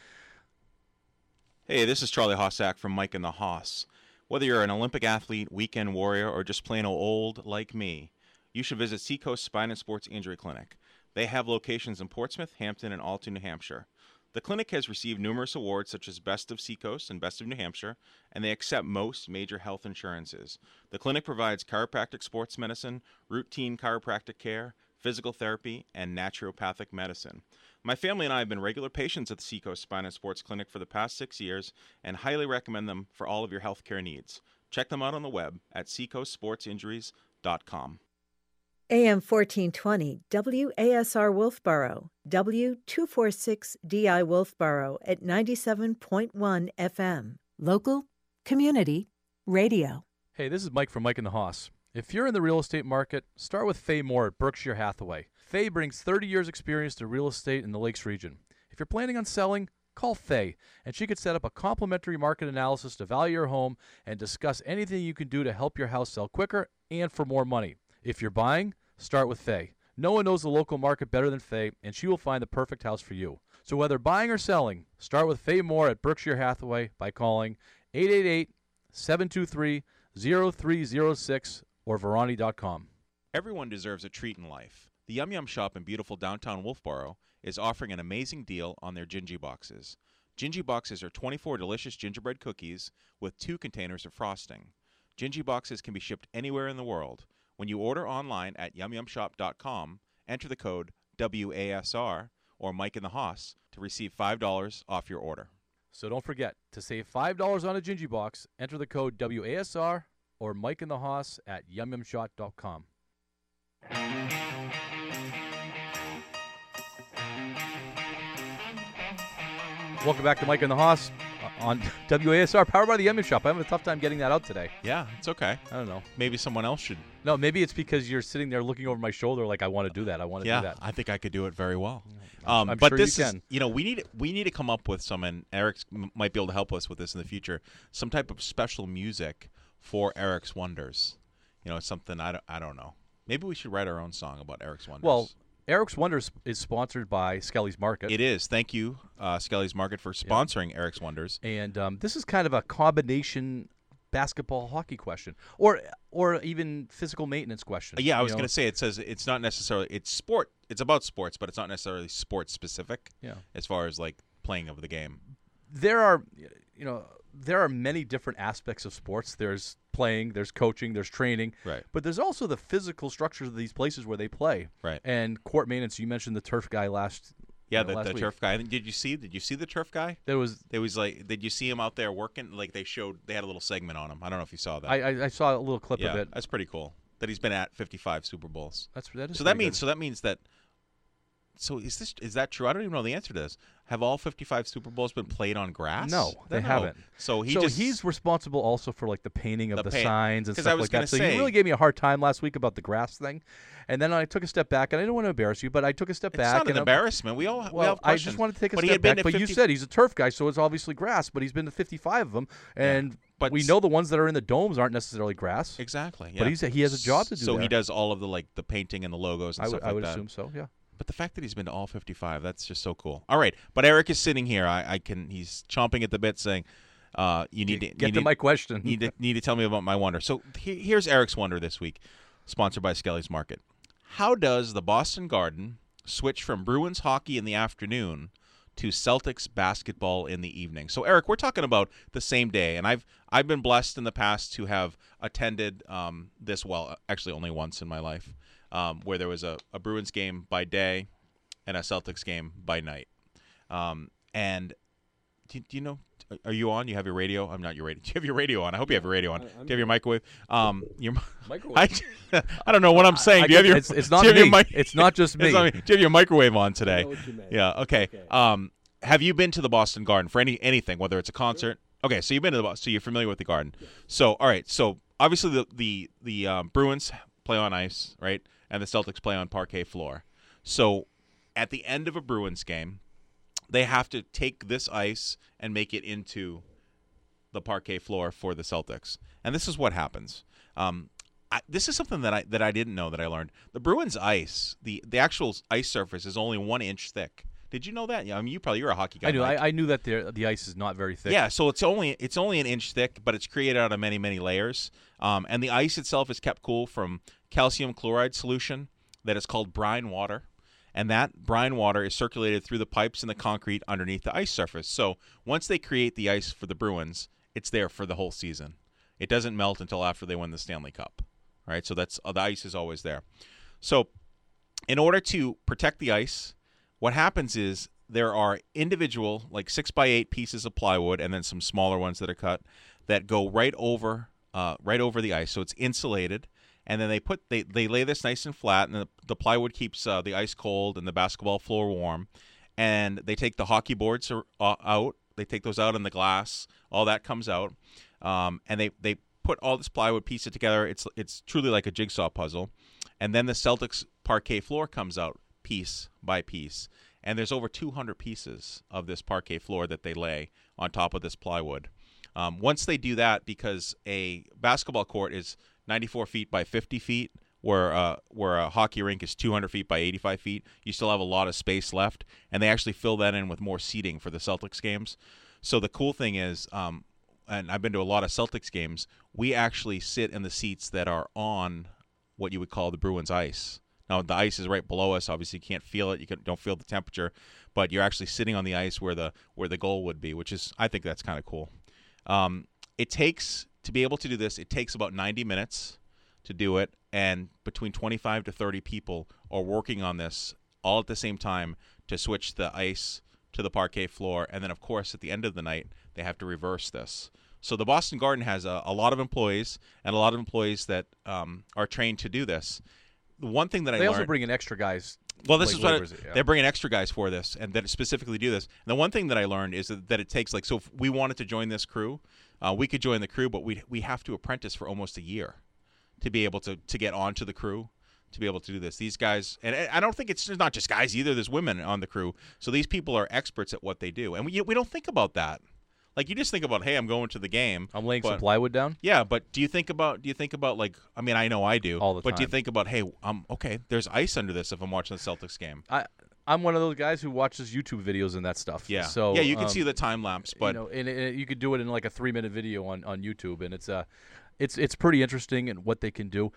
Hey, this is Charlie Hossack from Mike and the Hoss. Whether you're an Olympic athlete, weekend warrior, or just plain old like me, you should visit Seacoast Spine and Sports Injury Clinic. They have locations in Portsmouth, Hampton, and Alton, New Hampshire. The clinic has received numerous awards such as Best of Seacoast and Best of New Hampshire, and they accept most major health insurances. The clinic provides chiropractic sports medicine, routine chiropractic care, physical therapy, and naturopathic medicine. My family and I have been regular patients at the Seacoast Spine and Sports Clinic for the past six years and highly recommend them for all of your healthcare needs. Check them out on the web at seacoast sports injuries dot com. A M fourteen twenty, W A S R Wolfboro, W two forty-six D I Wolfboro at ninety-seven point one F M. Local, community, radio. Hey, this is Mike from Mike and the Hoss. If you're in the real estate market, start with Faye Moore at Berkshire Hathaway. Faye brings thirty years experience to real estate in the Lakes region. If you're planning on selling, call Faye, and she could set up a complimentary market analysis to value your home and discuss anything you can do to help your house sell quicker and for more money. If you're buying, start with Faye. No one knows the local market better than Faye, and she will find the perfect house for you. So whether buying or selling, start with Faye Moore at Berkshire Hathaway by calling eight eight eight, seven two three, zero three zero six or Verani dot com. Everyone deserves a treat in life. The Yum Yum Shop in beautiful downtown Wolfboro is offering an amazing deal on their Gingy Boxes. Gingy Boxes are twenty-four delicious gingerbread cookies with two containers of frosting. Gingy Boxes can be shipped anywhere in the world. When you order online at yum yum shop dot com, enter the code W A S R or Mike in the Hoss to receive five dollars off your order. So don't forget, to save five dollars on a Gingy Box, enter the code W A S R or Mike in the Hoss at yum yum shop dot com. Welcome back to Mike and the Hoss uh, on W A S R, powered by the Yum Yum Shop. I'm having a tough time getting that out today. Yeah, it's okay. I don't know. Maybe someone else should. No, maybe it's because you're sitting there looking over my shoulder like, I want to do that. I want to yeah, do that. I think I could do it very well. I'm, Um, I'm but sure this you is, can. you know, we need we need to come up with some, and Eric might be able to help us with this in the future. Some type of special music for Eric's Wonders. You know, it's something I don't, I don't know. Maybe we should write our own song about Eric's Wonders. Well, Eric's Wonders is sponsored by Skelly's Market. it is. Thank you, uh, Skelly's Market, for sponsoring Eric's Wonders. And um, this is kind of a combination basketball hockey question, or or even physical maintenance question. Uh, yeah, I was you know? going to say, it says it's not necessarily, it's sport, it's about sports, but it's not necessarily sports specific. Yeah. As far as like playing of the game. There are, you know, there are many different aspects of sports. There's playing, there's coaching, there's training. Right. But there's also the physical structures of these places where they play. Right. And court maintenance. You mentioned the turf guy last. Yeah, uh, the, last the week. turf guy. Did you see? Did you see the turf guy? There was. There was like, did you see him out there working? Like they showed, they had a little segment on him. I don't know if you saw that. I, I I saw a little clip yeah, of it. that's pretty cool. That he's been at fifty-five Super Bowls. That's that is So that pretty means, good. so that means that. So is this is that true? I don't even know the answer to this. Have all fifty-five Super Bowls been played on grass? No, they No. haven't. So he so just he's responsible also for like the painting of The the, paint- signs and 'cause stuff I was like gonna that. So say- he really gave me a hard time last week about the grass thing, and then I took a step back, and I didn't want to embarrass you, but I took a step It's back. not an and I'm- embarrassment. We all we Well, have I questions. just wanted to take a but he step had been back. to But you fifty said he's a turf guy, so it's obviously grass. But he's been to fifty-five of them, and but we s- know the ones that are in the domes aren't necessarily grass. exactly. Yeah. But he's he has a job to do So there. he does all of the like the painting and the logos and I stuff would I like would that. assume so. Yeah. But the fact that he's been to all fifty-five, that's just so cool. All right, but Eric is sitting here. I, I can. He's chomping at the bit, saying, uh, "You need to Get you to need, my question. need to need to tell me about my wonder." So he, here's Eric's wonder this week, sponsored by Skelly's Market. How does the Boston Garden switch from Bruins hockey in the afternoon to Celtics basketball in the evening? So Eric, we're talking about the same day, and I've I've been blessed in the past to have attended um, this. Well, actually, only once in my life. Um, where there was a, a Bruins game by day and a Celtics game by night. Um, and do, do you know, are you on? You have your radio? I'm not your radio. Do you have your radio on? I hope you have your radio on. Do you have your microwave? Um, your Microwave. I, I don't know what I'm saying. I do you have get- your, it's- it's not do you have your me. mic- It's not just me. It's not me. Do you have your microwave on today? know what you meant. Yeah, okay. Okay. Um, have you been to the Boston Garden for any anything, whether it's a concert? Okay, so you've been to the Boston, so you're familiar with the Garden. So, all right, so obviously the the the um, Bruins play on ice, right? And the Celtics play on parquet floor. So at the end of a Bruins game, they have to take this ice and make it into the parquet floor for the Celtics. And this is what happens. Um, I, this is something that I that I didn't know that I learned. The Bruins ice, the, the actual ice surface is only one inch thick. Did you know that? Yeah, I mean, you probably you're a hockey guy. I knew. Mike. I, I knew that the the ice is not very thick. Yeah, so it's only it's only an inch thick, but it's created out of many many layers. Um, and the ice itself is kept cool from calcium chloride solution that is called brine water, and that brine water is circulated through the pipes and the concrete underneath the ice surface. So once they create the ice for the Bruins, it's there for the whole season. It doesn't melt until after they win the Stanley Cup. All right, so that's uh, the ice is always there. So in order to protect the ice, what happens is there are individual, like six by eight pieces of plywood, and then some smaller ones that are cut that go right over, uh, right over the ice, so it's insulated. And then they put they, they lay this nice and flat, and the, the plywood keeps uh, the ice cold and the basketball floor warm. And they take the hockey boards are, uh, out. They take those out in the glass. All that comes out, um, and they they put all this plywood, piece it together. It's it's truly like a jigsaw puzzle. And then the Celtics parquet floor comes out piece by piece. And there's over two hundred pieces of this parquet floor that they lay on top of this plywood. Um, once they do that, because a basketball court is ninety-four feet by fifty feet, where uh, where a hockey rink is two hundred feet by eighty-five feet, you still have a lot of space left, and they actually fill that in with more seating for the Celtics games. So the cool thing is, um, and I've been to a lot of Celtics games, we actually sit in the seats that are on what you would call the Bruins ice. Now, the ice is right below us. Obviously, you can't feel it. You can, don't feel the temperature, but you're actually sitting on the ice where the where the goal would be, which is, I think that's kind of cool. Um, it takes, to be able to do this, it takes about ninety minutes to do it, and between twenty-five to thirty people are working on this all at the same time to switch the ice to the parquet floor, and then, of course, at the end of the night, they have to reverse this. So the Boston Garden has a, a lot of employees, and a lot of employees that um, are trained to do this. The one thing that they I learned... They also bring in extra guys. Well, this like is what laborers, it, yeah. they're bringing extra guys for this, and that specifically do this. And the one thing that I learned is that, that it takes, like, so if we wanted to join this crew, uh, we could join the crew, but we we have to apprentice for almost a year to be able to to get onto the crew, to be able to do this. These guys, and I don't think it's not just guys either. There's women on the crew, so these people are experts at what they do, and we we don't think about that. Like, you just think about, hey, I'm going to the game. I'm laying but, some plywood down. Yeah, but do you think about do you think about like I mean I know I do all the but time. do you think about, hey, um okay, there's ice under this if I'm watching the Celtics game? I I'm one of those guys who watches YouTube videos and that stuff. Yeah, So yeah, you can um, see the time lapse, but you know, and, and you could do it in like a three minute video on, on YouTube, and it's uh it's it's pretty interesting and what they can do.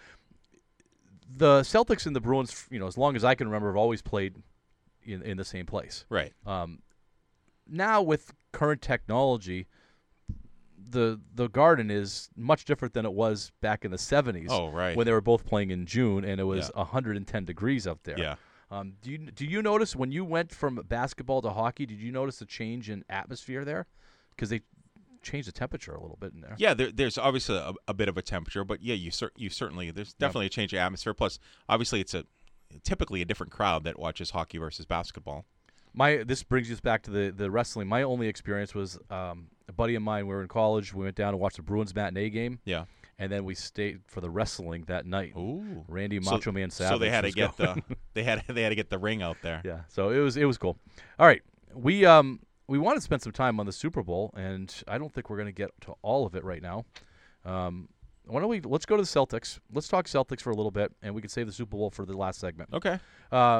The Celtics and the Bruins, you know, as long as I can remember, have always played in in the same place. right. Um, now with current technology, the the Garden is much different than it was back in the seventies. Oh, right. When they were both playing in June and it was Yeah. one hundred ten degrees out there. Yeah. Um, do you do you notice when you went from basketball to hockey? Did you notice a change in atmosphere there? Because they changed the temperature a little bit in there. Yeah, there, there's obviously a, a bit of a temperature, but yeah, you cer- you certainly there's definitely a change of atmosphere. Plus, obviously, it's a typically a different crowd that watches hockey versus basketball. My this brings us back to the, the wrestling. My only experience was um, a buddy of mine. We were in college. We went down to watch the Bruins matinee game. Yeah. And then we stayed for the wrestling that night. Ooh. Randy So- Macho Man Savage. So they had to was get going. the they had they had to get the ring out there. Yeah. So it was it was cool. All right, we um we want to spend some time on the Super Bowl, and I don't think we're going to get to all of it right now. Um, why don't we let's go to the Celtics. Let's talk Celtics for a little bit, and we can save the Super Bowl for the last segment. Okay. Uh,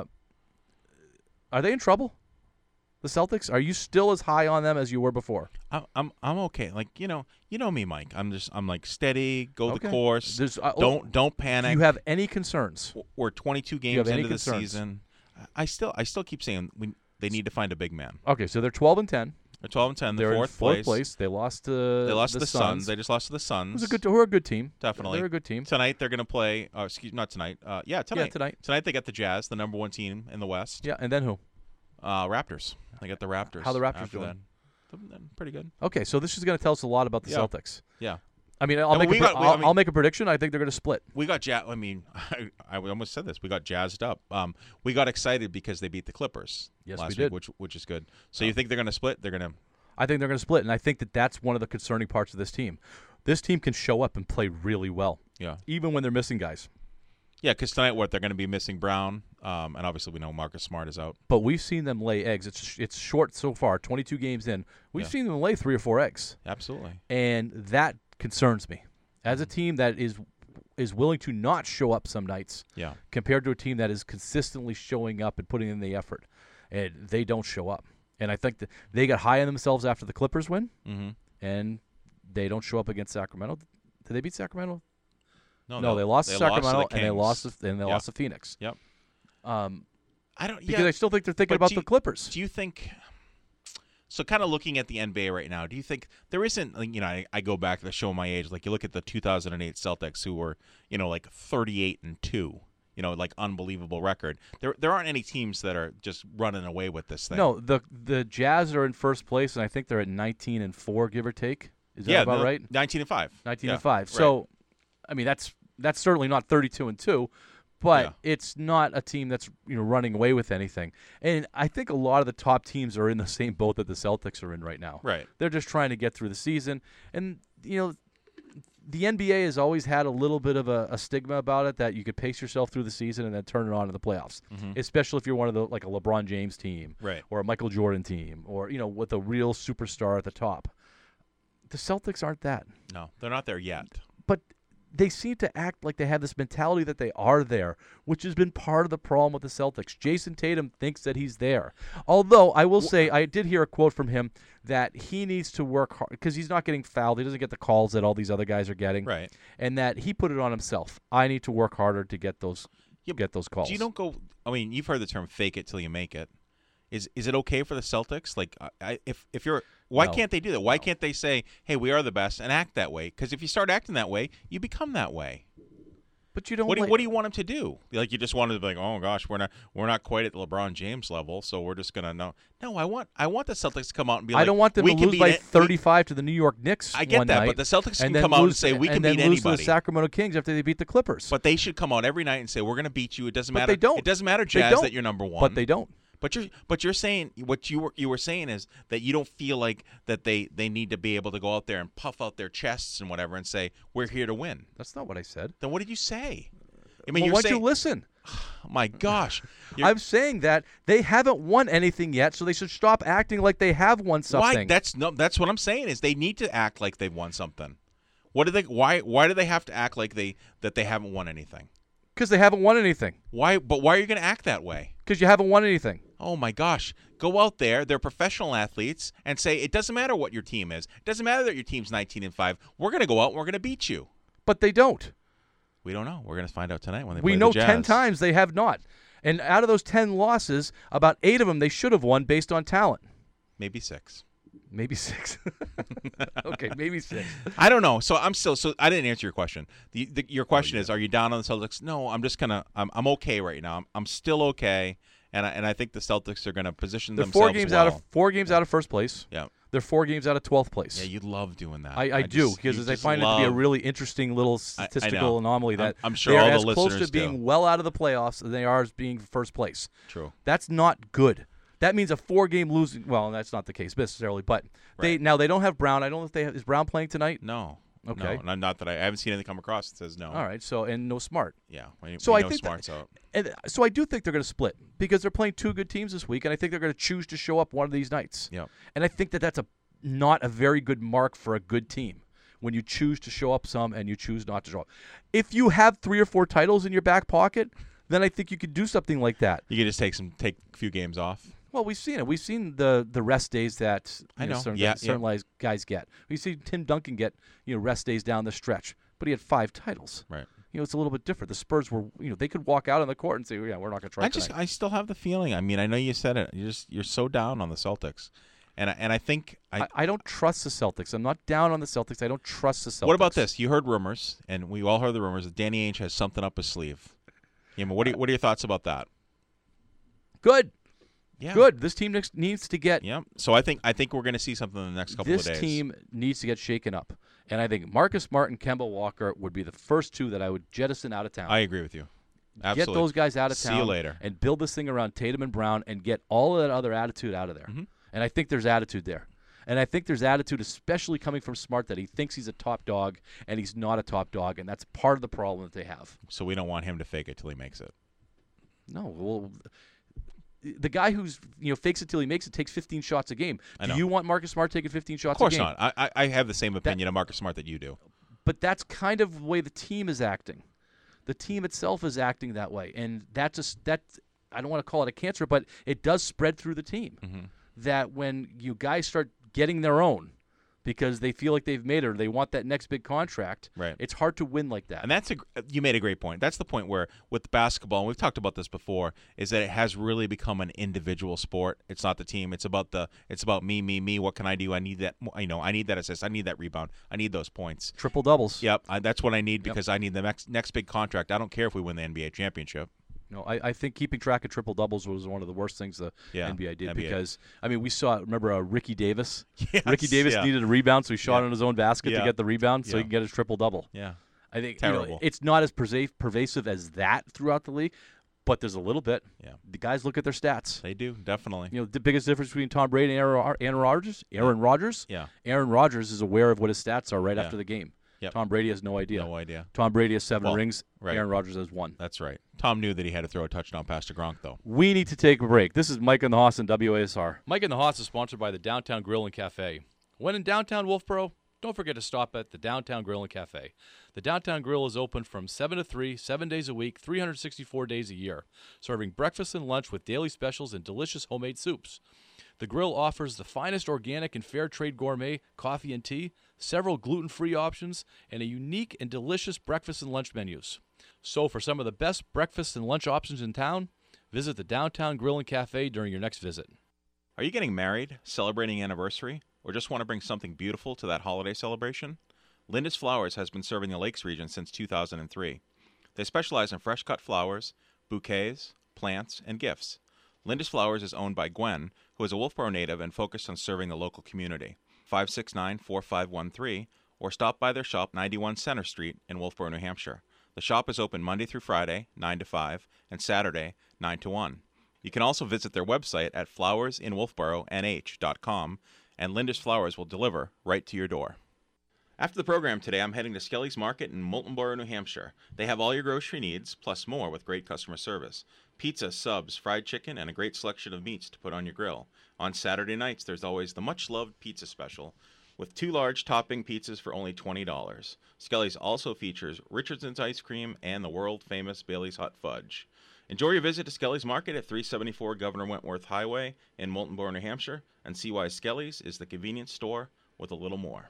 are they in trouble? The Celtics? Are you still as high on them as you were before? I'm I'm I'm okay. Like, you know, you know me, Mike. I'm just I'm like steady, go Okay. the course. There's, uh, don't don't Do panic. you have any concerns? We're twenty-two you games have any into the concerns? season. I still I still keep saying we they need to find a big man. Okay, so they're twelve and ten. They're twelve and ten. They're They're fourth, in fourth place. place. They lost to They lost the to the Suns. Suns. They just lost to the Suns. Who's a good? Who are a good team? Definitely. They're a good team. Tonight they're going to play. Uh, excuse not tonight. Uh, yeah, tonight. Yeah, tonight. Tonight they got the Jazz, the number one team in the West. Yeah, and then who? Uh, Raptors. They got the Raptors. How the Raptors after doing? that. They're Pretty good. Okay, so this is going to tell us a lot about the Yeah. Celtics. Yeah. I mean, I'll No, make we a, pre- got- we- I'll, I mean- I'll make a prediction. I think they're going to split. We got ja- I mean, I, I almost said this. We got jazzed up. Um, we got excited because they beat the Clippers Yes, last we week, did. which which is good. So you think they're going to split? They're going to. I think they're going to split, and I think that that's one of the concerning parts of this team. This team can show up and play really well, Yeah. even when they're missing guys. Yeah, because tonight, what they're going to be missing Brown, um, and obviously we know Marcus Smart is out. But we've seen them lay eggs. It's it's short so far, twenty-two games in. We've Yeah. seen them lay three or four eggs, Absolutely. and that concerns me. As a team that is is willing to not show up some nights, Yeah. compared to a team that is consistently showing up and putting in the effort, and they don't show up. And I think that they got high on themselves after the Clippers win, Mm-hmm. and they don't show up against Sacramento. Did they beat Sacramento? No, No, they lost to Sacramento, to the and they Kings. lost to, and they Yeah. lost to Phoenix. Yep. Um, I don't. because Yeah. I still think they're thinking But about do the you- Clippers. Do you think? So, kind of looking at the N B A right now, do you think there isn't? Like, you know, I, I go back to show my age. Like, you look at the two thousand eight Celtics, who were, you know, like thirty-eight and two. you know, like unbelievable record. There there aren't any teams that are just running away with this thing. No, the the Jazz are in first place, and I think they're at nineteen and four, give or take. Is that yeah, about no, right? nineteen and five. Nineteen yeah, and five. right. So, I mean, that's that's certainly not thirty-two and two, but Yeah. it's not a team that's you know running away with anything. And I think a lot of the top teams are in the same boat that the Celtics are in right now. Right. They're just trying to get through the season, and you know. The N B A has always had a little bit of a, a stigma about it that you could pace yourself through the season and then turn it on in the playoffs, Mm-hmm. especially if you're one of the like a LeBron James team, Right. or a Michael Jordan team, or you know with a real superstar at the top. The Celtics aren't that, No, they're not there yet. but they seem to act like they have this mentality that they are there, which has been part of the problem with the Celtics. Jason Tatum thinks that he's there. Although, I will say, I did hear a quote from him that he needs to work hard because he's not getting fouled. He doesn't get the calls that all these other guys are getting. Right. And that he put it on himself. I need to work harder to get those Yeah, get those calls. You don't go. I mean, you've heard the term "fake it till you make it." Is is it okay for the Celtics? Like, I- I, if if you're, why No. can't they do that? Why can't they say, "Hey, we are the best," and act that way? Because if you start acting that way, you become that way. But you don't. What do you, like- what do you want them to do? Like, you just want them to be like, "Oh gosh, we're not we're not quite at the LeBron James level, so we're just gonna know." No, I want I want the Celtics to come out and be like, I don't want them we to can lose beat by it- we- thirty-five to the New York Knicks. I get one that, night, but the Celtics can and then come out and lose- say, "We can and then beat lose to anybody." the Sacramento Kings after they beat the Clippers. But they should come out every night and say, "We're gonna beat you." It doesn't But matter. they don't. It doesn't matter, They Jazz, don't. that you're number one. But they don't. But you're but you're saying what you were you were saying is that you don't feel like that they, they need to be able to go out there and puff out their chests and whatever and say we're here to win. That's not what I said. Then what did you say? I mean, Well, you're why don't saying, you listen? oh my gosh, You're- I'm saying that they haven't won anything yet, so they should stop acting like they have won something. why? That's no. That's what I'm saying is they need to act like they've won something. What do they? Why? Why do they have to act like they that they haven't won anything? Because they haven't won anything. Why? But why are you going to act that way? Because you haven't won anything. Oh my gosh. Go out there, they're professional athletes, and say it doesn't matter what your team is. It doesn't matter that your team's nineteen and five. We're going to go out and we're going to beat you. But they don't. We don't know. We're going to find out tonight when they We play know the Jazz. ten times they have not. And out of those ten losses, about eight of them they should have won based on talent. Maybe six. Maybe six. Okay, maybe six. I don't know. So I'm still. So I didn't answer your question. The, the your question is, are you down on the Celtics? No, I'm just gonna. I'm I'm okay right now. I'm I'm still okay, and I, and I think the Celtics are gonna position They're themselves four games well. out of four games out of first place. Yeah. They're four games out of twelfth place. Yeah, you love doing that. I, I, do just- because you I just find it to be a love- really interesting little statistical know. anomaly that I'm- I'm sure they are all the as close to listeners do. being well out of the playoffs as they are as being first place. True. That's not good. That means a four-game losing. Well, that's not the case necessarily, but they Right. now they don't have Brown. I don't know if they have, is Brown playing tonight. No. Okay. No, not, not that I, I haven't seen anything come across that says no. All right. So and no Smart. Yeah. We, So we I know think that- Smart's out. And so I do think they're going to split because they're playing two good teams this week, and I think they're going to choose to show up one of these nights. Yep. And I think that that's a not a very good mark for a good team when you choose to show up some and you choose not to show up. If you have three or four titles in your back pocket, then I think you could do something like that. You can just take some take a few games off. Well, we've seen it. We've seen the the rest days that you I know. certain, Yeah, certain yeah. guys- guys get. We see Tim Duncan get you know rest days down the stretch, but he had five titles. Right. You know, it's a little bit different. The Spurs were, you know, they could walk out on the court and say, "Yeah, we're not going to try I just tonight." I still have the feeling. I mean, I know you said it. You just you're so down on the Celtics, and I, and I think I, I, I don't trust the Celtics. I'm not down on the Celtics. I don't trust the Celtics. What about this? You heard rumors, and we all heard the rumors that Danny Ainge has something up his sleeve. Yeah, but what are what are your thoughts about that? Good. Yeah. Good. This team next needs to get Yeah. So I think I think we're going to see something in the next couple this of days. team needs to get shaken up. And I think Marcus Smart and Kemba Walker would be the first two that I would jettison out of town. I agree with you. Absolutely. Get those guys out of See town. you later. And build this thing around Tatum and Brown and get all of that other attitude out of there. Mm-hmm. And I think there's attitude there. And I think there's attitude, especially coming from Smart, that he thinks he's a top dog and he's not a top dog, and that's part of the problem that they have. So we don't want him to fake it till he makes it. No, well, the guy who's you know fakes it till he makes it takes fifteen shots a game. I Do know. you want Marcus Smart taking fifteen shots Of course a game? not. I, I I have the same opinion of Marcus Smart that you do. But that's kind of the way the team is acting. The team itself is acting that way, and that's just that. I don't want to call it a cancer, but it does spread through the team. Mm-hmm. That when you guys start getting their own, because they feel like they've made it or they want that next big contract. Right. It's hard to win like that. And that's a you made a great point. That's the point where with basketball, and we've talked about this before, is that it has really become an individual sport. It's not the team. It's about the it's about me, me, me. What can I do? I need that. You know, I need that assist. I need that rebound. I need those points. Triple doubles. Yep, I, that's what I need because Yep. I need the next next big contract. I don't care if we win the N B A championship. No, I, I think keeping track of triple doubles was one of the worst things the Yeah, N B A did N B A. because I mean we saw remember uh, Ricky Davis. Yes, Ricky Davis yeah. needed a rebound, so he shot Yeah. on his own basket Yeah. to get the rebound, so Yeah. he can get his triple double. Yeah, I think you know, Terrible. it's not as persa- pervasive as that throughout the league, but there's a little bit. Yeah. The guys look at their stats. they do definitely. You know, the biggest difference between Tom Brady and Aaron, Aaron Rodgers. Aaron Rodgers. Yeah, Aaron Rodgers is aware of what his stats are right Yeah. after the game. Yep. Tom Brady has no idea. no idea. Tom Brady has seven Well, rings. right. Aaron Rodgers has one. That's right. Tom knew that he had to throw a touchdown pass to Gronk, though. We need to take a break. This is Mike and the Hoss and W A S R. Mike and the Hoss is sponsored by the Downtown Grill and Cafe. When in downtown Wolfboro, don't forget to stop at the Downtown Grill and Cafe. The Downtown Grill is open from seven to three, seven days a week, three hundred sixty-four days a year, serving breakfast and lunch with daily specials and delicious homemade soups. The grill offers the finest organic and fair trade gourmet coffee and tea, several gluten-free options, and a unique and delicious breakfast and lunch menus. So for some of the best breakfast and lunch options in town, visit the Downtown Grill and Cafe during your next visit. Are you getting married, celebrating an anniversary, or just want to bring something beautiful to that holiday celebration? Lindis Flowers has been serving the Lakes region since two thousand three. They specialize in fresh-cut flowers, bouquets, plants, and gifts. Lindis Flowers is owned by Gwen, who is a Wolfboro native and focused on serving the local community. five six nine, four five one three, or stop by their shop ninety-one Center Street in Wolfboro, New Hampshire. The shop is open Monday through Friday, nine to five, and Saturday, nine to one. You can also visit their website at flowers in wolfboro n h dot com, and Lindis Flowers will deliver right to your door. After the program today, I'm heading to Skelly's Market in Moultonboro, New Hampshire. They have all your grocery needs, plus more with great customer service. Pizza, subs, fried chicken, and a great selection of meats to put on your grill. On Saturday nights, there's always the much-loved pizza special, with two large topping pizzas for only twenty dollars. Skelly's also features Richardson's ice cream and the world-famous Bailey's Hot Fudge. Enjoy your visit to Skelly's Market at three seventy-four Governor Wentworth Highway in Moultonboro, New Hampshire, and see why Skelly's is the convenience store with a little more.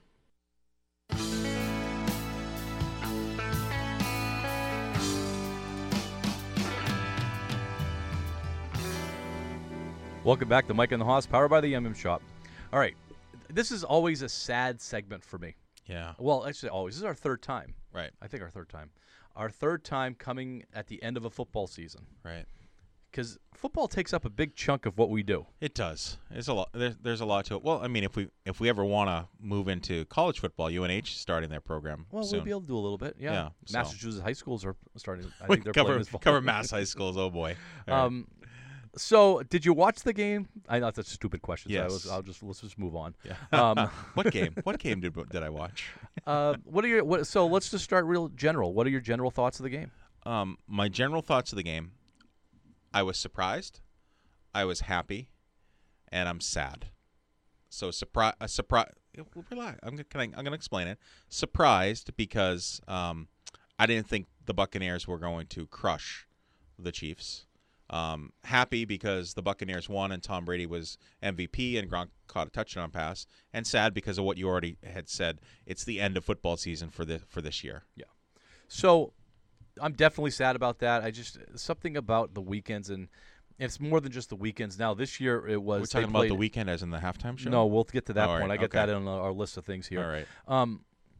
Welcome back to Mike and the Hoss, powered by the Yum Yum Shop. All right, this is always a sad segment for me. Yeah. Well, actually, always. This is our third time. Right. I think our third time. Our third time coming at the end of a football season. Right. Because football takes up a big chunk of what we do. It does. There's a lot. There's, there's a lot to it. Well, I mean, if we if we ever want to move into college football, U N H is starting their program Well, soon. we'll be able to do a little bit. Yeah. Yeah, so. Massachusetts high schools are starting. I We think they're cover playing this fall. cover mass high schools. Oh boy. All right. Um, so did you watch the game? I know that's a stupid question. So I Yes. was, I'll just let's just move on. yeah. Um, what game? What game did did I watch? uh, what are your what? So let's just start real general. What are your general thoughts of the game? Um, my general thoughts of the game. I was surprised. I was happy, and I'm sad. So surprise, a surprise. Relax. I'm gonna, I'm gonna explain it. Surprised because um, I didn't think the Buccaneers were going to crush the Chiefs. Um, happy because the Buccaneers won and Tom Brady was M V P and Gronk caught a touchdown pass. And sad because of what you already had said. It's the end of football season for the for this year. Yeah. So I'm definitely sad about that. I just something about the weekends, and it's more than just the weekends. Now this year it was. We're talking they about played, the weekend as in the halftime show. No, we'll get to that Oh, all point. right, I get okay. that on our list of things here. All right. Um,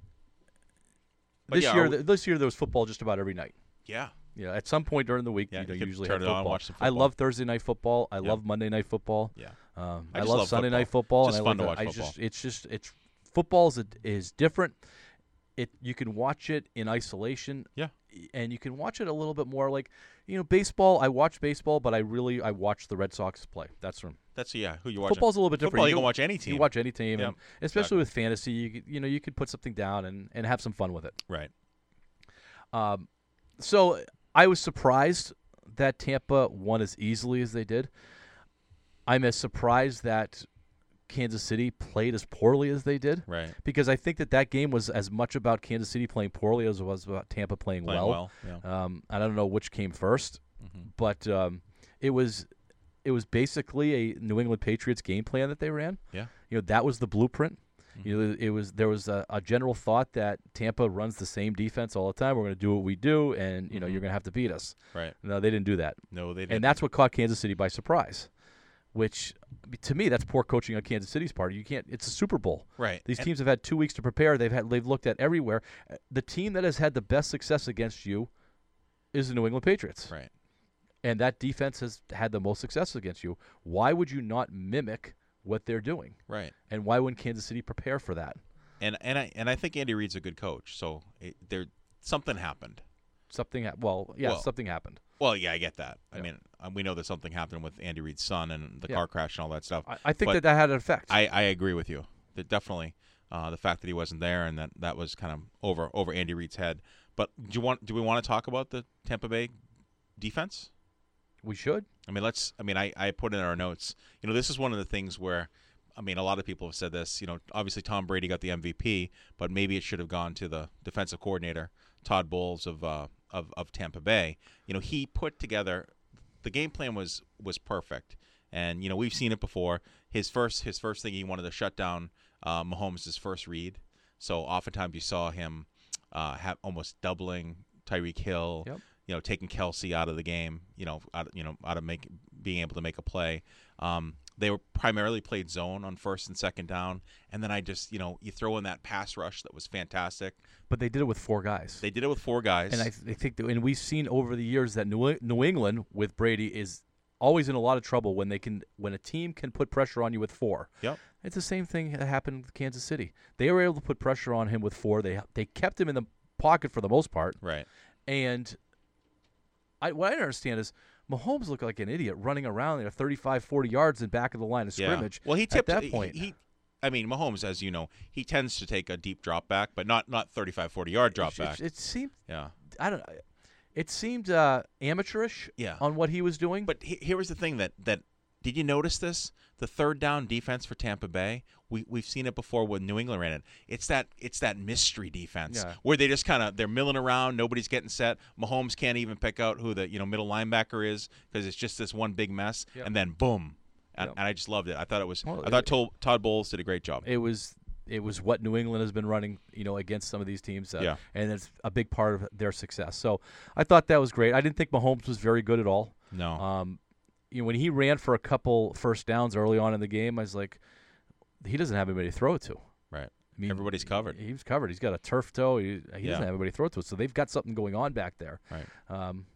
But this yeah, year, are we- this year there was football just about every night. Yeah. Yeah, at some point during the week, Yeah, you know, you could usually turn have it on and football. watch some I football. love Thursday night football. I Yeah. love Monday night football. Yeah. Um, I I, just love love Sunday football. night football. Just and I fun like to watch I football. Just, it's just it's football is, a, is different. It you can watch it in isolation. Yeah. And you can watch it a little bit more like, you know, baseball. I watch baseball, but I really I watch the Red Sox play. That's from That's yeah. Who you watching? football's a little bit different. Football, you can can watch any team. You watch any team, Yeah, and especially exactly. with fantasy, you could- you know you could put something down and, and have some fun with it. Right. Um, so I was surprised that Tampa won as easily as they did. I'm as surprised that Kansas City played as poorly as they did. Right. Because I think that that game was as much about Kansas City playing poorly as it was about Tampa playing, Playing well. well. Yeah. Um, I don't know which came first, Mhm. but um, it was it was basically a New England Patriots game plan that they ran. Yeah. You know, that was the blueprint. Mm-hmm. You know, it was there was a, a general thought that Tampa runs the same defense all the time. We're going to do what we do, and you know, mm-hmm. you're going to have to beat us. Right? No, they didn't do that. No, they didn't. And that's what caught Kansas City by surprise. Which, to me, that's poor coaching on Kansas City's part. You can't. It's a Super Bowl. Right. These and teams have had two weeks to prepare. They've had. They've looked at everywhere. The team that has had the best success against you is the New England Patriots. Right. And that defense has had the most success against you. Why would you not mimic what they're doing? Right. And why wouldn't Kansas City prepare for that? And and I and I think Andy Reid's a good coach. So it, there something happened. Something. Ha- well, yeah, well, something happened. Well, yeah, I get that. Yeah. I mean, um, we know that something happened with Andy Reid's son and the yeah. car crash and all that stuff. I, I think but that that had an effect. I, I agree with you. That definitely uh, the fact that he wasn't there and that, that was kind of over over Andy Reid's head. But do you want do we want to talk about the Tampa Bay defense? We should. I mean, let's. I mean, I, I put in our notes. You know, this is one of the things where, I mean, a lot of people have said this. You know, obviously Tom Brady got the M V P, but maybe it should have gone to the defensive coordinator, Todd Bowles of uh, of of Tampa Bay. You know, he put together the game plan was was perfect, and you know we've seen it before. His first his first thing he wanted to shut down uh, Mahomes' first read. So oftentimes you saw him uh, have almost doubling Tyreek Hill. Yep. You know, taking Kelsey out of the game. You know, out you know out of make being able to make a play. Um, they were primarily played zone on first and second down, and then I just you know you throw in that pass rush that was fantastic. But they did it with four guys. They did it with four guys, and I, th- I think that, and we've seen over the years that New New England with Brady is always in a lot of trouble when they can when a team can put pressure on you with four. Yep. It's the same thing that happened with Kansas City. They were able to put pressure on him with four. They they kept him in the pocket for the most part. Right. And I, what I understand is Mahomes looked like an idiot running around there thirty-five, forty yards in back of the line of scrimmage. Yeah. Well, he tipped at that point. He, he, I mean, Mahomes, as you know, he tends to take a deep drop back, but not not thirty-five, forty yard drop it, back. It, it seemed. Yeah. I don't. It seemed uh, amateurish. Yeah. On what he was doing. But he, here was the thing that that did you notice this? The third down defense for Tampa Bay. We we've seen it before when New England ran it. It's that it's that mystery defense yeah. where they just kind of they're milling around. Nobody's getting set. Mahomes can't even pick out who the you know middle linebacker is because it's just this one big mess. Yep. And then boom, and, Yep. and I just loved it. I thought it was. Well, I thought it, Todd, Todd Bowles did a great job. It was. It was what New England has been running, you know, against some of these teams. Uh, yeah. And it's a big part of their success. So I thought that was great. I didn't think Mahomes was very good at all. No. Um, you know, when he ran for a couple first downs early on in the game, I was like, he doesn't have anybody to throw it to. Right. I mean, everybody's covered. He, he's covered. He's got a turf toe. He, he Yeah. doesn't have anybody to throw it to. So they've got something going on back there. Right. Um,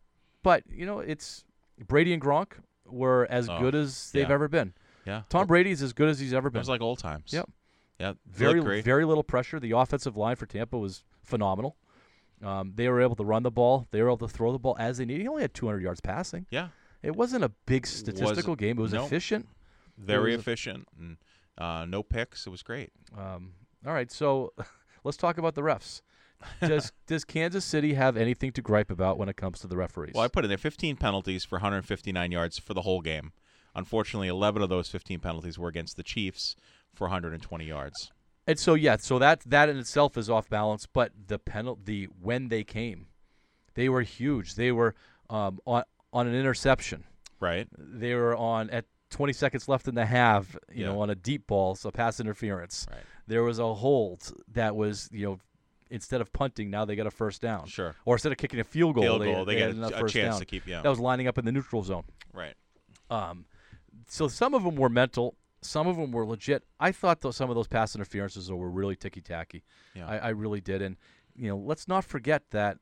but you know, it's Brady and Gronk were as Oh, good as they've yeah. ever been. Yeah. Tom Brady's as good as he's ever It been. was like old times. Yep. Yeah. Very, looked great. very little pressure. The offensive line for Tampa was phenomenal. Um, they were able to run the ball. They were able to throw the ball as they needed. He only had two hundred yards passing. Yeah. It wasn't a big statistical game. It was nope. efficient. Very It was a- efficient and uh, no picks. It was great. Um, all right, so let's talk about the refs. Does does Kansas City have anything to gripe about when it comes to the referees? Well, I put in there fifteen penalties for one hundred fifty-nine yards for the whole game. Unfortunately, eleven of those fifteen penalties were against the Chiefs for one hundred twenty yards. And so yeah, so that that in itself is off balance. But the penalty when they came, they were huge. They were um, on on an interception. Right. They were on at twenty seconds left in the half. You Yeah. know, on a deep ball, so pass interference. Right. There was a hold that was you know. Instead of punting, now they got a first down. Get Or instead of kicking a field goal, Field they, goal. They, they get had enough a, a first chance down. to keep. Yeah. That was lining up in the neutral zone. Right. Um, so some of them were mental. Some of them were legit. I thought those, some of those pass interferences though, were really ticky-tacky. Yeah. I, I really did. And, you know, let's not forget that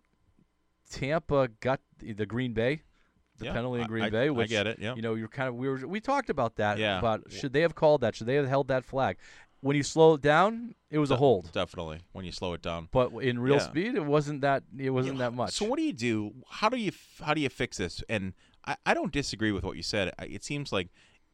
Tampa got the, the Green Bay, the Yeah, penalty in I- Green I- Bay. I Which, get it, yeah. You know, you're kind of we were we talked about that. Yeah. About should they have called that? Should they have held that flag? When you slow it down, it was a De- hold. Definitely. When you slow it down. But in real Yeah. speed, it wasn't that. It wasn't Yeah. that much. So what do you do? How do you how do you fix this? And I, I don't disagree with what you said. I- It seems like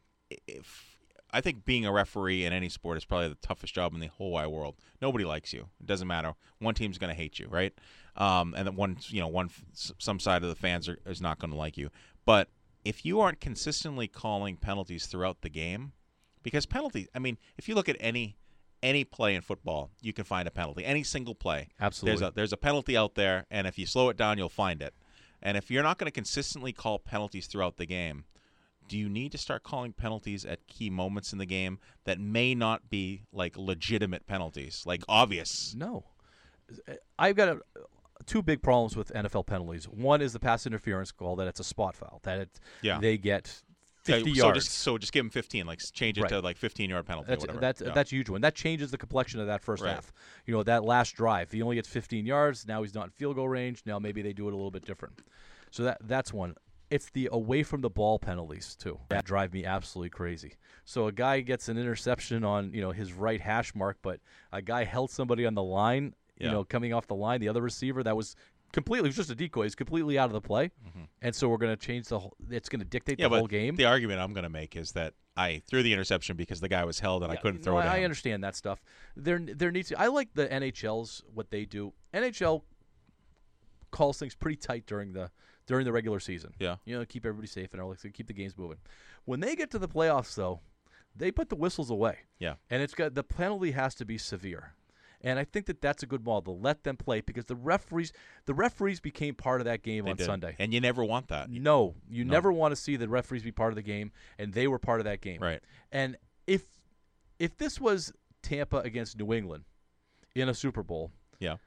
if I think being a referee in any sport is probably the toughest job in the whole wide world. Nobody likes you. It doesn't matter. One team's going to hate you, right? Um, and then one, you know, one some side of the fans are, is not going to like you. But if you aren't consistently calling penalties throughout the game, because penalties, I mean, if you look at any any play in football, you can find a penalty. Any single play. Absolutely. There's a there's a penalty out there, and if you slow it down, you'll find it. And if you're not going to consistently call penalties throughout the game, do you need to start calling penalties at key moments in the game that may not be like legitimate penalties, like obvious? No. I've got a, two big problems with N F L penalties. One is the pass interference call, that it's a spot foul, that it, Yeah. they get fifty Okay, so yards. Just, so just give them fifteen, like change it Right. to like fifteen-yard penalty That's or whatever. that's Yeah. that's a huge one. That changes the complexion of that first Right. half. You know, that last drive, he only gets fifteen yards. Now he's not in field goal range. Now maybe they do it a little bit different. So that that's one. It's the away from the ball penalties too that drive me absolutely crazy. So a guy gets an interception on, you know, his right hash mark, but a guy held somebody on the line, you Yeah. know, coming off the line. The other receiver that was completely, it was just a decoy. It's completely out of the play, and so we're going to change the whole. It's going to dictate Mm-hmm. Yeah, the but whole game. the argument I'm going to make is that I threw the interception because the guy was held and I Yeah, couldn't no, throw it. I, at I him. understand that stuff. There, there needs to. I like the N H L's what they do. N H L calls things pretty tight during the during the regular season. Yeah. You know, keep everybody safe and all, like, keep the games moving. When they get to the playoffs, though, they put the whistles away. Yeah. And it's got the penalty has to be severe. And I think that that's a good model to let them play because the referees, the referees became part of that game They on did. Sunday. And you never want that. No, you No. never want to see the referees be part of the game, and they were part of that game. Right. And if if this was Tampa against New England in a Super Bowl, Yeah.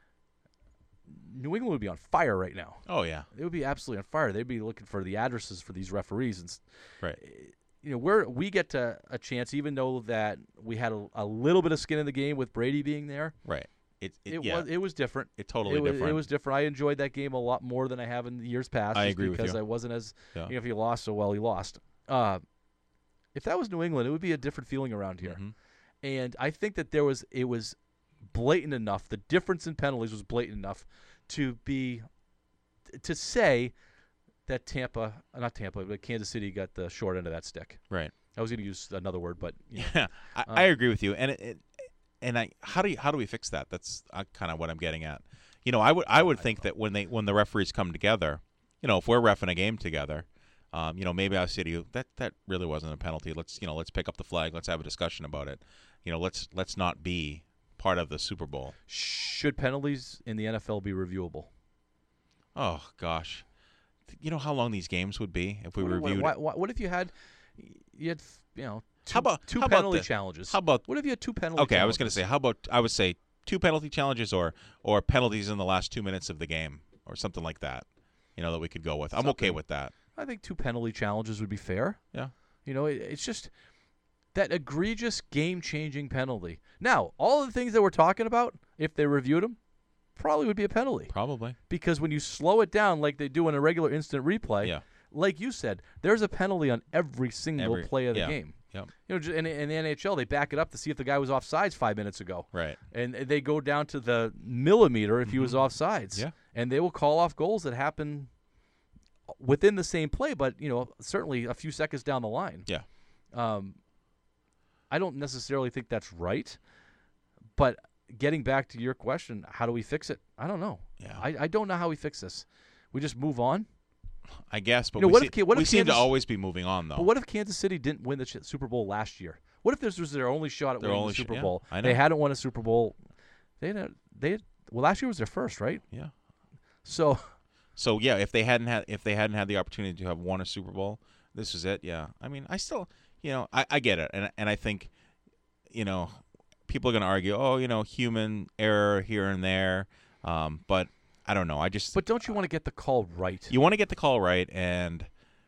New England would be on fire right now. Oh, yeah. They would be absolutely on fire. They'd be looking for the addresses for these referees, and s- Right. you know, we're we get to a chance, even though that we had a, a little bit of skin in the game with Brady being there. Right. It, it, It yeah. was it was different. It totally it was, different. It was different. I enjoyed that game a lot more than I have in the years past. I just agree with because you. I wasn't as Yeah. you know, if he lost so well, he lost. Uh, if that was New England, it would be a different feeling around here. Mhm. And I think that there was it was blatant enough. The difference in penalties was blatant enough to be to say that Tampa, uh, not Tampa, but Kansas City got the short end of that stick. Right. I was going to use another word, but you know, Yeah, I, Um, I agree with you, and it, it, and I how do you, how do we fix that? That's uh, kind of what I'm getting at. You know, I would I would think that when they when the referees come together, you know, if we're reffing a game together, um, you know, maybe I'll say to you that that really wasn't a penalty. Let's you know let's pick up the flag. Let's have a discussion about it. You know, let's let's not be part of the Super Bowl. should penalties in the N F L be reviewable? Oh gosh, you know how long these games would be if we What, reviewed. what, what, what if you had you had you know two, How about- two how about penalty this? challenges? How about what if you had two penalty? Okay, I was going to challenges? say, how about I would say two penalty challenges or or penalties in the last two minutes of the game or something like that. You know that we could go with. I'm okay Something. with that. I think two penalty challenges would be fair. Yeah. You know, it, it's just that egregious game-changing penalty. Now, all of the things that we're talking about, if they reviewed them, probably would be a penalty. Probably. Because when you slow it down like they do in a regular instant replay, Yeah. like you said, there's a penalty on every single Every- play of the yeah. game. Yep. You know, ju- in, in the N H L, they back it up to see if the guy was offsides five minutes ago. Right. And they go down to the millimeter if he was offsides. Mm-hmm. Yeah. And they will call off goals that happen within the same play, but, you know, certainly a few seconds down the line. Yeah. Um, I don't necessarily think that's right, but getting back to your question, how do we fix it? I don't know. Yeah. I, I don't know how we fix this. We just move on. I guess, but You know, we, what see- if Ca- what we if seem to Kansas- always be moving on though. But what if Kansas City didn't win the ch- Super Bowl last year? What if this was their only shot at Their winning only the sh- Super yeah, Bowl? I They know. hadn't won a Super Bowl. They had, they had, well, last year was their first, right? yeah. So So yeah, if they hadn't had if they hadn't had the opportunity to have won a Super Bowl, this is it. Yeah. I mean, I still, you know, I, I get it, and and I think, you know, people are going to argue, oh, you know, human error here and there, um, but I don't know. I just But don't you want to get the call right? you want to get the call right, and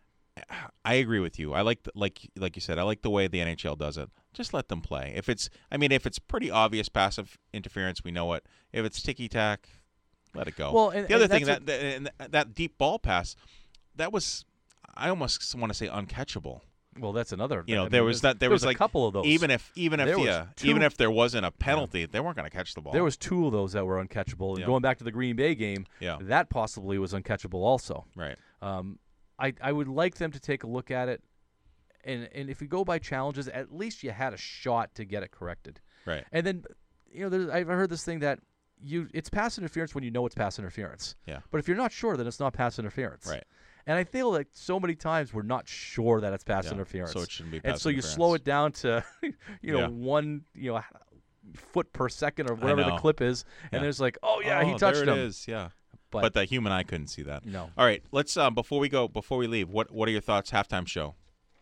I agree with you. I like the, like like you said, I like the way the N H L does it. Just let them play. If it's, I mean, if it's pretty obvious passive interference, we know it. If it's ticky tack, let it go. Well, and- the other and thing that's that that, and that deep ball pass, that was, I almost want to say uncatchable. Well, that's another. You know, I mean, there was there's- that there was, a like couple of those. Even if even if There was yeah, two- even if there wasn't a penalty, they weren't going to catch the ball. There was two of those that were uncatchable. And Yeah. going back to the Green Bay game, Yeah. that possibly was uncatchable also. right. Um, I I would like them to take a look at it, and and if you go by challenges, at least you had a shot to get it corrected. Right. And then, you know, there's, I've heard this thing that you it's pass interference when you know it's pass interference. Yeah. But if you're not sure, then it's not pass interference. Right. And I feel like so many times we're not sure that it's pass Yeah, interference. so it shouldn't be And pass so you slow interference. it down to, you know, Yeah. one, you know, foot per second or whatever the know. clip is, and Yeah. there's like, oh yeah, he Oh, touched there him. it is. Yeah. But, But the human eye couldn't see that. no. All right, let's um before we go before we leave, what what are your thoughts halftime show?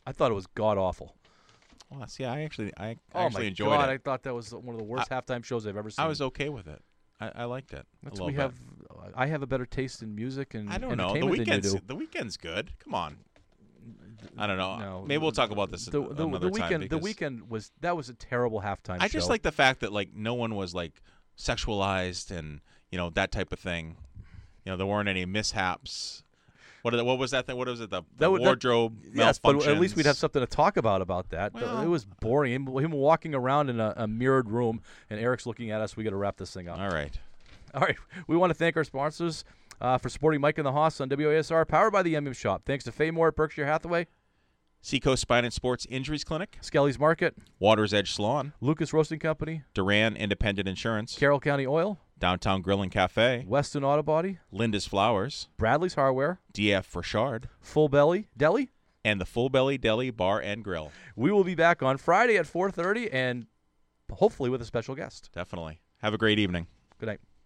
I thought it was god awful. Well, see, I actually, I Oh actually my enjoyed god! it. I thought that was one of the worst halftime shows I've ever seen. I was okay with it. I, I liked it. That's a we little have. I have a better taste in music and bit. I don't know. The entertainment than you weekend's do. the weekend's good. Come on. I don't know. No, Maybe we'll talk about this The, the, another the weekend. time. The because weekend was that was a terrible halftime. I just show. like the fact that like no one was like sexualized and you know that type of thing. You know, there weren't any mishaps. What are the, what was that thing? What was it? The, the That would- that- wardrobe Yes, but at least we'd have malfunctions? something to talk about about that. Well- it was boring. Him, him walking around in a, a mirrored room, and Eric's looking at us. We got to wrap this thing up. All right. All right. We want to thank our sponsors uh, for supporting Mike and the Hoss on W A S R, powered by the Yum Yum Shop. Thanks to Fay Moore at Berkshire Hathaway, Seacoast Spine and Sports Injuries Clinic, Skelly's Market, Water's Edge Salon, Lucas Roasting Company, Duran Independent Insurance, Carroll County Oil, Downtown Grill and Cafe, Weston Auto Body, Linda's Flowers, Bradley's Hardware, D F Richard, Full Belly Deli. and the Full Belly Deli Bar and Grill. We will be back on Friday at four thirty, and hopefully with a special guest. Definitely. Have a great evening. Good night.